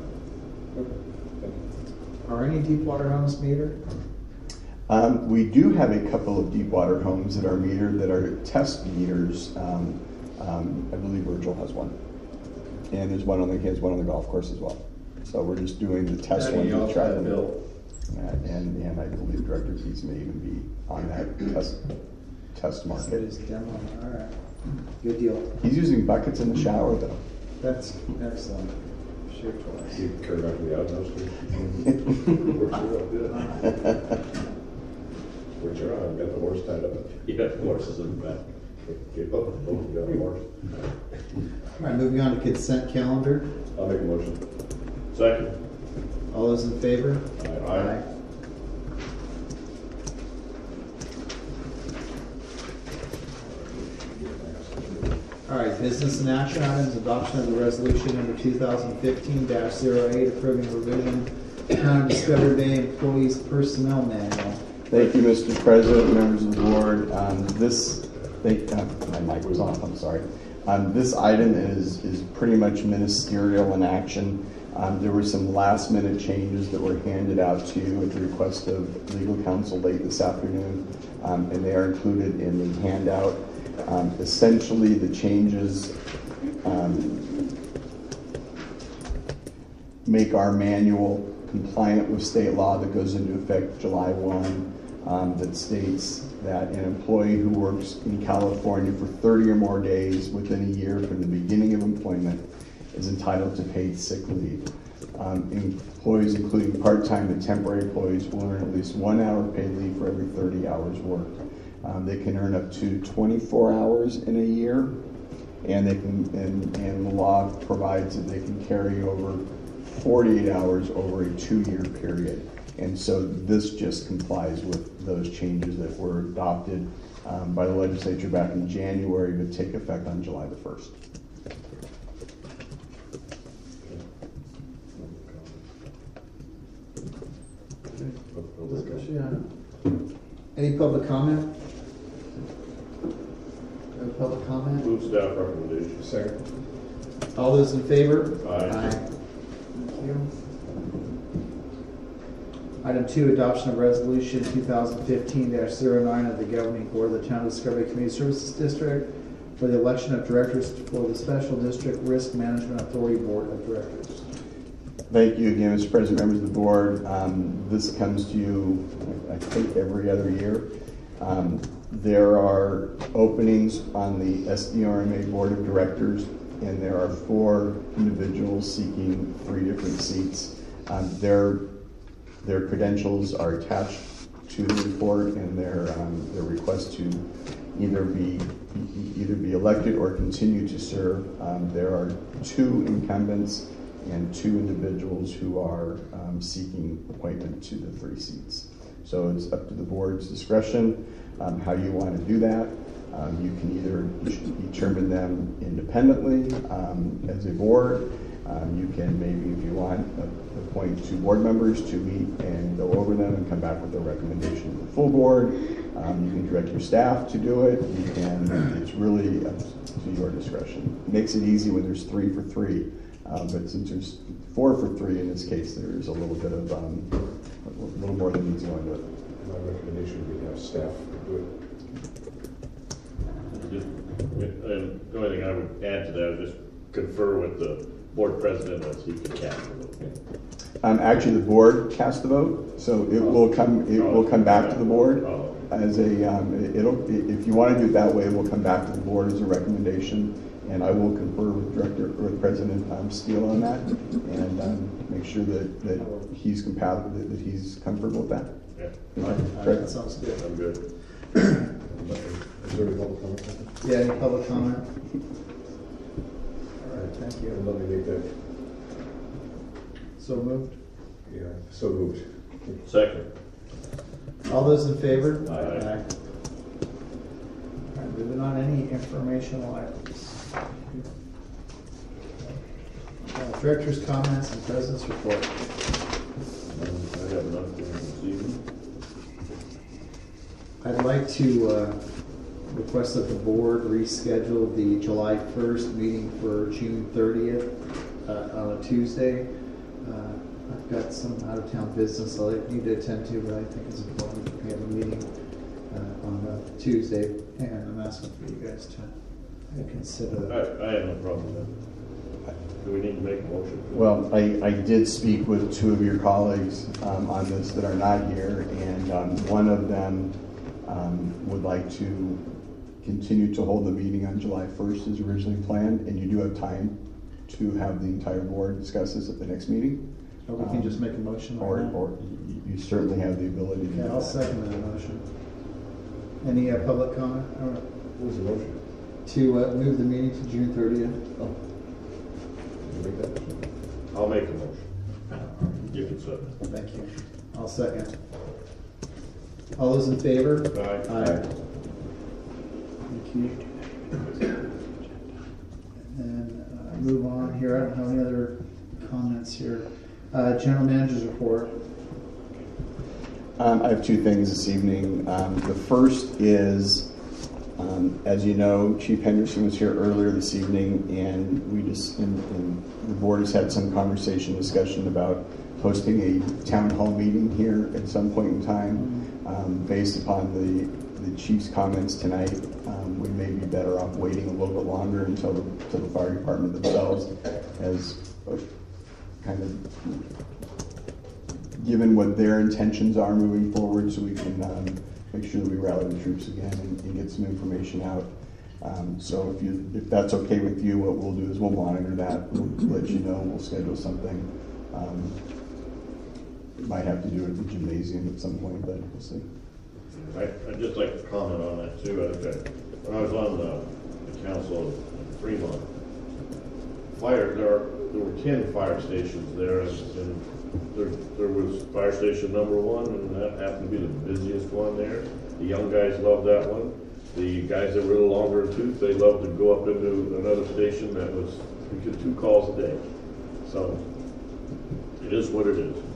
Are any deep water homes metered? Um, we do have a couple of deep water homes that are metered, that are test meters. Um, um, I believe Virgil has one. And there's one on the, he has one on the golf course as well. So we're just doing the test How do one you to try also to bill? And, and I believe Director Keys may even be on that test, test So it market. is demo. All right. Good deal. He's using buckets in the shower though. That's excellent. shave twice. You carry back to the outhouse too? Works real good. Where's your, I've got the horse tied up. You got the horses in the back. Get up, oh, you got a horse. All right, moving on to consent calendar. I'll make a motion. Second. All those in favor? Aye. All right, business and action items, adoption of the resolution number two thousand fifteen dash zero eight, approving revision Town Discovery Bay Employees Personnel Manual. Thank you, Mister President, members of the board. Um, this, thank, uh, my mic was off, I'm sorry. Um, this item is, is pretty much ministerial in action. Um, there were some last minute changes that were handed out to you at the request of legal counsel late this afternoon, um, and they are included in the handout. Um, essentially, the changes um, make our manual compliant with state law that goes into effect July first, um, that states that an employee who works in California for thirty or more days within a year from the beginning of employment is entitled to paid sick leave. Um, employees, including part-time and temporary employees, will earn at least one hour paid leave for every thirty hours worked. Um, they can earn up to twenty-four hours in a year, and they can, and, and the law provides that they can carry over forty-eight hours over a two-year period. And so this just complies with those changes that were adopted um, by the legislature back in January, but take effect on July the first. Discussion. Any public comment? No public comment? Move staff recommendation. Second. All those in favor? Aye. Thank you. Item two, adoption of resolution two thousand fifteen dash zero nine of the governing board of the Town Discovery Community Services District for the election of directors for the Special District Risk Management Authority Board of Directors. Thank you again, Mister President, members of the board. Um, this comes to you, I think, every other year. Um, there are openings on the S D R M A Board of Directors, and there are four individuals seeking three different seats. Um, their, their credentials are attached to the report, and their, um, their request to either be either be elected or continue to serve. Um, there are two incumbents and two individuals who are um, seeking appointment to the three seats. So it's up to the board's discretion um, how you want to do that. Um, you can either determine them independently um, as a board. Um, you can maybe, if you want, appoint two board members to meet and go over them and come back with a recommendation to the full board. Um, you can direct your staff to do it. You can, it's really up to your discretion. It makes it easy when there's three for three. Uh, but since there's four for three in this case, there's a little bit of, um, a little more than needs to go into it. My recommendation would be to have staff do it. And the only thing I would add to that is just confer with the board president as he can cast the vote. Um, actually, the board cast the vote, so it will come. It will come back to the board as a. Um, it'll. If you want to do it that way, it will come back to the board as a recommendation, and I will confer with Director or with President um, Steele on that, and um, make sure that, that he's compatible, that, that he's comfortable with that. Yeah, All right, that sounds good. I'm good. Is there any public comment? Yeah, any public comment? All right, thank you. And let me make that, So moved. yeah, so moved. Second. All those in favor? Aye. All right, moving on, any informational items? Uh, Director's comments and President's report. Um, I have nothing this evening. I'd like to uh, request that the board reschedule the July first meeting for June thirtieth uh, on a Tuesday. Uh, I've got some out-of-town business I need to attend to, but I think it's important that we have a meeting uh, on a Tuesday, and I'm asking for you guys to uh, consider that. I, I have no problem with that. Do we need to make a motion? Well, I, I did speak with two of your colleagues um, on this that are not here, and um, one of them um, would like to continue to hold the meeting on July first as originally planned, and you do have time to have the entire board discuss this at the next meeting. Or we can just make a motion Or, on that. or you- you certainly have the ability to do Yeah, I'll that. second that motion. Any uh, public comment? All right. What was the motion? To uh, move the meeting to June thirtieth. Oh. Did you make that motion? I'll make a motion. You can second. Thank you. I'll second. All those in favor? Aye. Aye. Thank you. And then uh, move on here. I don't have any other comments here. Uh, General Manager's report. Um, I have two things this evening. Um, the first is, um, as you know, Chief Henderson was here earlier this evening, and we just, and, and the board has had some conversation, discussion about hosting a town hall meeting here at some point in time. Um, based upon the, the chief's comments tonight, um, we may be better off waiting a little bit longer until the, until the fire department themselves has uh, kind of given what their intentions are moving forward, so we can um, make sure that we rally the troops again and, and get some information out. Um, so if you, if that's okay with you, what we'll do is we'll monitor that. We'll let you know. We'll schedule something. Um, might have to do it at the gymnasium at some point, but we'll see. I, I'd just like to comment on that too. I, I, when I was on the, the council in Fremont, fire, there are, there were ten fire stations there, and, and there, there was fire station number one, and that happened to be the busiest one there. The young guys loved that one. The guys that were a little longer in tooth, they loved to go up into another station that was, we could two calls a day. So it is what it is.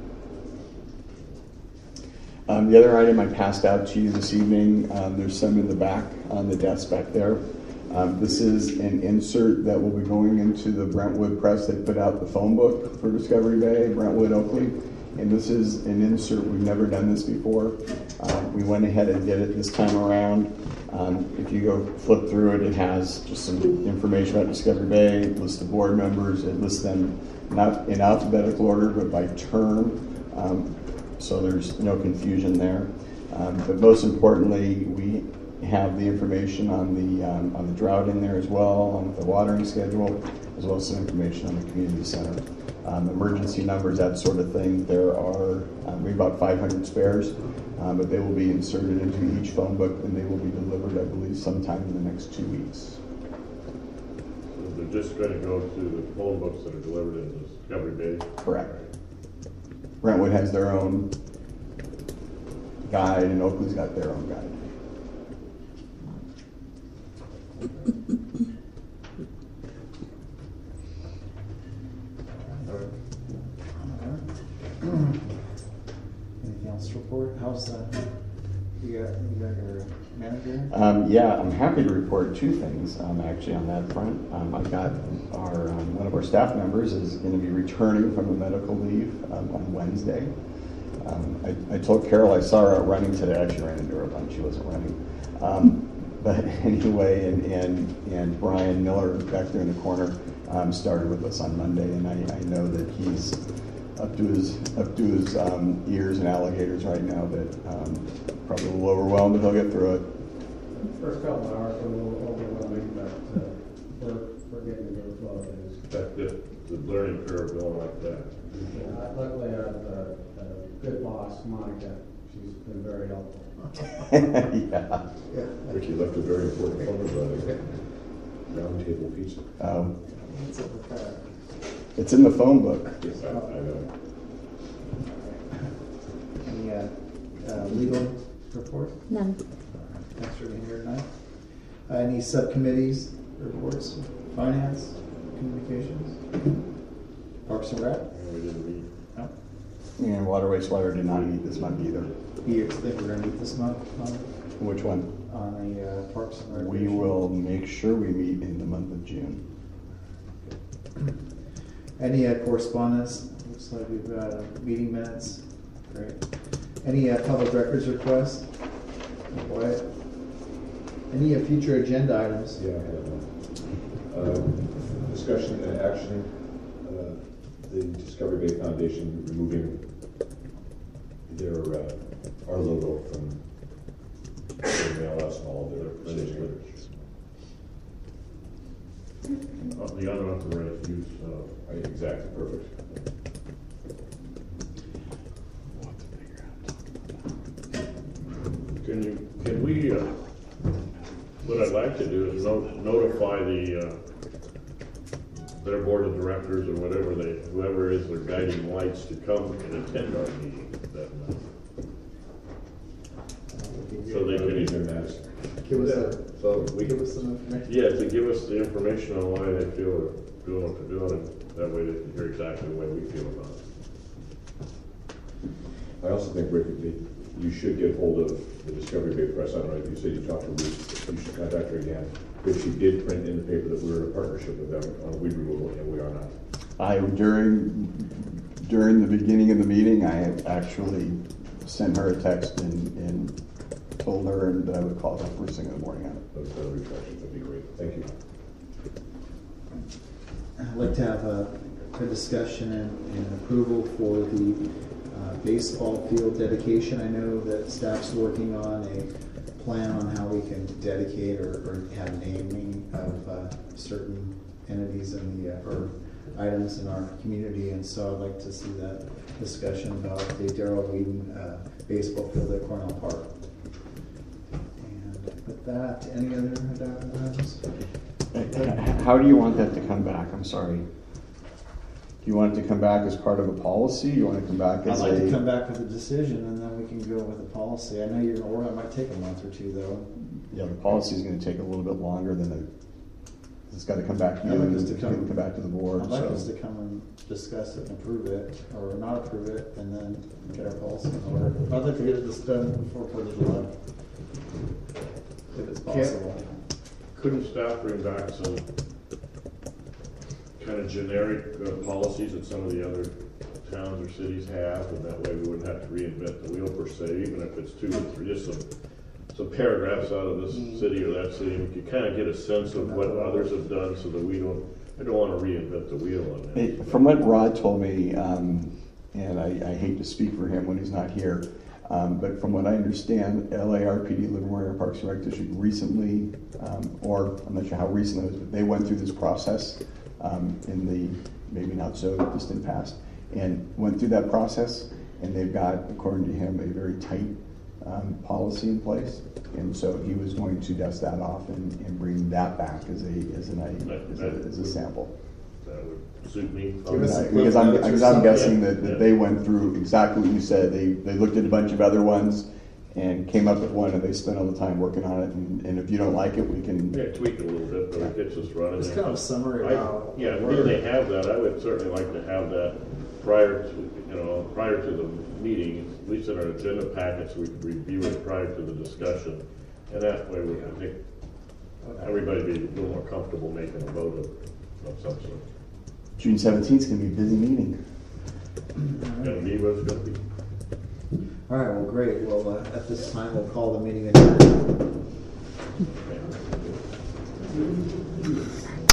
Um, the other item I passed out to you this evening, um, there's some in the back on the desk back there. Um, this is an insert that will be going into the Brentwood Press. They put out the phone book for Discovery Bay, Brentwood, Oakley, and this is an insert. We've never done this before. Um, we went ahead and did it this time around. Um, if you go flip through it, it has just some information about Discovery Bay, it lists the board members, it lists them not in alphabetical order, but by term. Um, so there's no confusion there. Um, but most importantly, we have the information on the um, on the drought in there as well, on the watering schedule, as well as some information on the community center. Um, emergency numbers, that sort of thing. There are, um, we have about five hundred spares, um, but they will be inserted into each phone book, and they will be delivered, I believe, sometime in the next two weeks. So they're just going to go to the phone books that are delivered in Discovery Bay? Correct. Brentwood has their own guide, and Oakley's got their own guide. Anything else to report? How's that? You got, you got your manager? Um, yeah, I'm happy to report two things um, actually on that front. Um, I've got our um, one of our staff members is going to be returning from a medical leave um, on Wednesday. Um, I, I told Carol I saw her out running today. I actually ran into her a bunch. She wasn't running. Um, but anyway, and, and and Brian Miller back there in the corner um, started with us on Monday, and I, I know that he's up to his up to his um, ears in alligators right now. But um, probably a little overwhelmed, but he'll get through it. First couple of hours, a little overwhelming, but uh, we're, we're getting to the flow of things. That, that, the learning curve going like that. Uh, luckily, I have a, a good boss, Monica. She's been very helpful. yeah. Yeah. Ricky left a very important phone number on the round table pizza. Um, What's up with that? it's in the phone book. Yes, I, I know. Any uh, uh, legal report? None. Thanks for being here tonight. Uh, any subcommittees, reports? Finance, communications, Parks and Rec? And we didn't meet. No. And water wastewater did not meet this month either. You think we're going to meet this month on, Which one? on the uh, Parks and We Recreation? will make sure we meet in the month of June. Any uh, correspondence? Looks like we've got uh, meeting minutes. Great. Any uh, public records requests? Quiet. Any uh, future agenda items? Yeah, I have one. Um, discussion and action, uh, the Discovery Bay Foundation removing their, uh, our logo from their M L S and all of their. uh, the unauthorized use of. Exactly, perfect. Can you, can we, uh, what I'd like to do is no- notify the, uh, their board of directors or whatever they, whoever is their guiding lights to come and attend our meeting that night. So they can either Give us a, so we give can, us some information. yeah, to give us the information on why they feel are doing what they're doing, and that way they can hear exactly the way we feel about it. I also think, Rick, that you should get hold of the Discovery Bay Press. I don't know if you said you talked to Ruth, you should contact her again. Because she did print in the paper that we were in a partnership with them on weed removal, and we are not. I, during, during the beginning of the meeting, I had actually sent her a text and, and told her that I would call her first thing in the morning on it. That's very refreshing. That'd be great. Thank you. I'd like to have a, a discussion and, and approval for the uh, baseball field dedication. I know that staff's working on a plan on how we can dedicate or, or have naming of uh, certain entities in the, uh, or items in our community, and so I'd like to see that discussion about the Darrell Whedon uh, baseball field at Cornell Park. And with that, any other items? How do you want that to come back? I'm sorry. Do you want it to come back as part of a policy? You want it to come back I'd as like a... to come back with a decision, and then we can go with a policy. I know you're gonna work, it might take a month or two, though. Yeah, the policy is going to take a little bit longer than a... It's got to come back to you I'd like and us to come- come back to the board. I'd like so. us to come and discuss it and approve it, or not approve it, and then get our policy in order. I'd like to get this done before Fourth of July, if it's possible. Couldn't staff bring back some kind of generic uh, policies that some of the other towns or cities have, and that way we wouldn't have to reinvent the wheel per se, even if it's two or three, just some, some paragraphs out of this city or that city, we could kind of get a sense of what others have done so that we don't, I don't want to reinvent the wheel on that. Hey, from what Rod told me, um, and I, I hate to speak for him when he's not here, um, but from what I understand, L A R P D, Livermore Area Parks and Rec District, recently, um, or I'm not sure how recent it was, but they went through this process um, in the maybe not so distant past, and went through that process, and they've got, according to him, a very tight um, policy in place, and so he was going to dust that off and, and bring that back as a as an as a, as a sample. That would suit me. Give us a Because I'm, quick because I'm notes or guessing something. that, that Yeah. they went through exactly what you said. They they looked at a bunch of other ones and came up with one, and they spent all the time working on it. And, and if you don't like it, we can. Yeah, tweak it a little bit, but it gets us running. It's kind of a summary I- of how. Yeah, where they have that, I would certainly like to have that prior to, you know, prior to the meeting, at least in our agenda packet, so we could review it prior to the discussion. And that way, we, I think, everybody be a little more comfortable making a vote of, of some sort. June seventeenth is going to be a busy meeting. Gonna be what it's gonna be. All right, well, great. Well, uh, at this time, we'll call the meeting adjourned. Okay.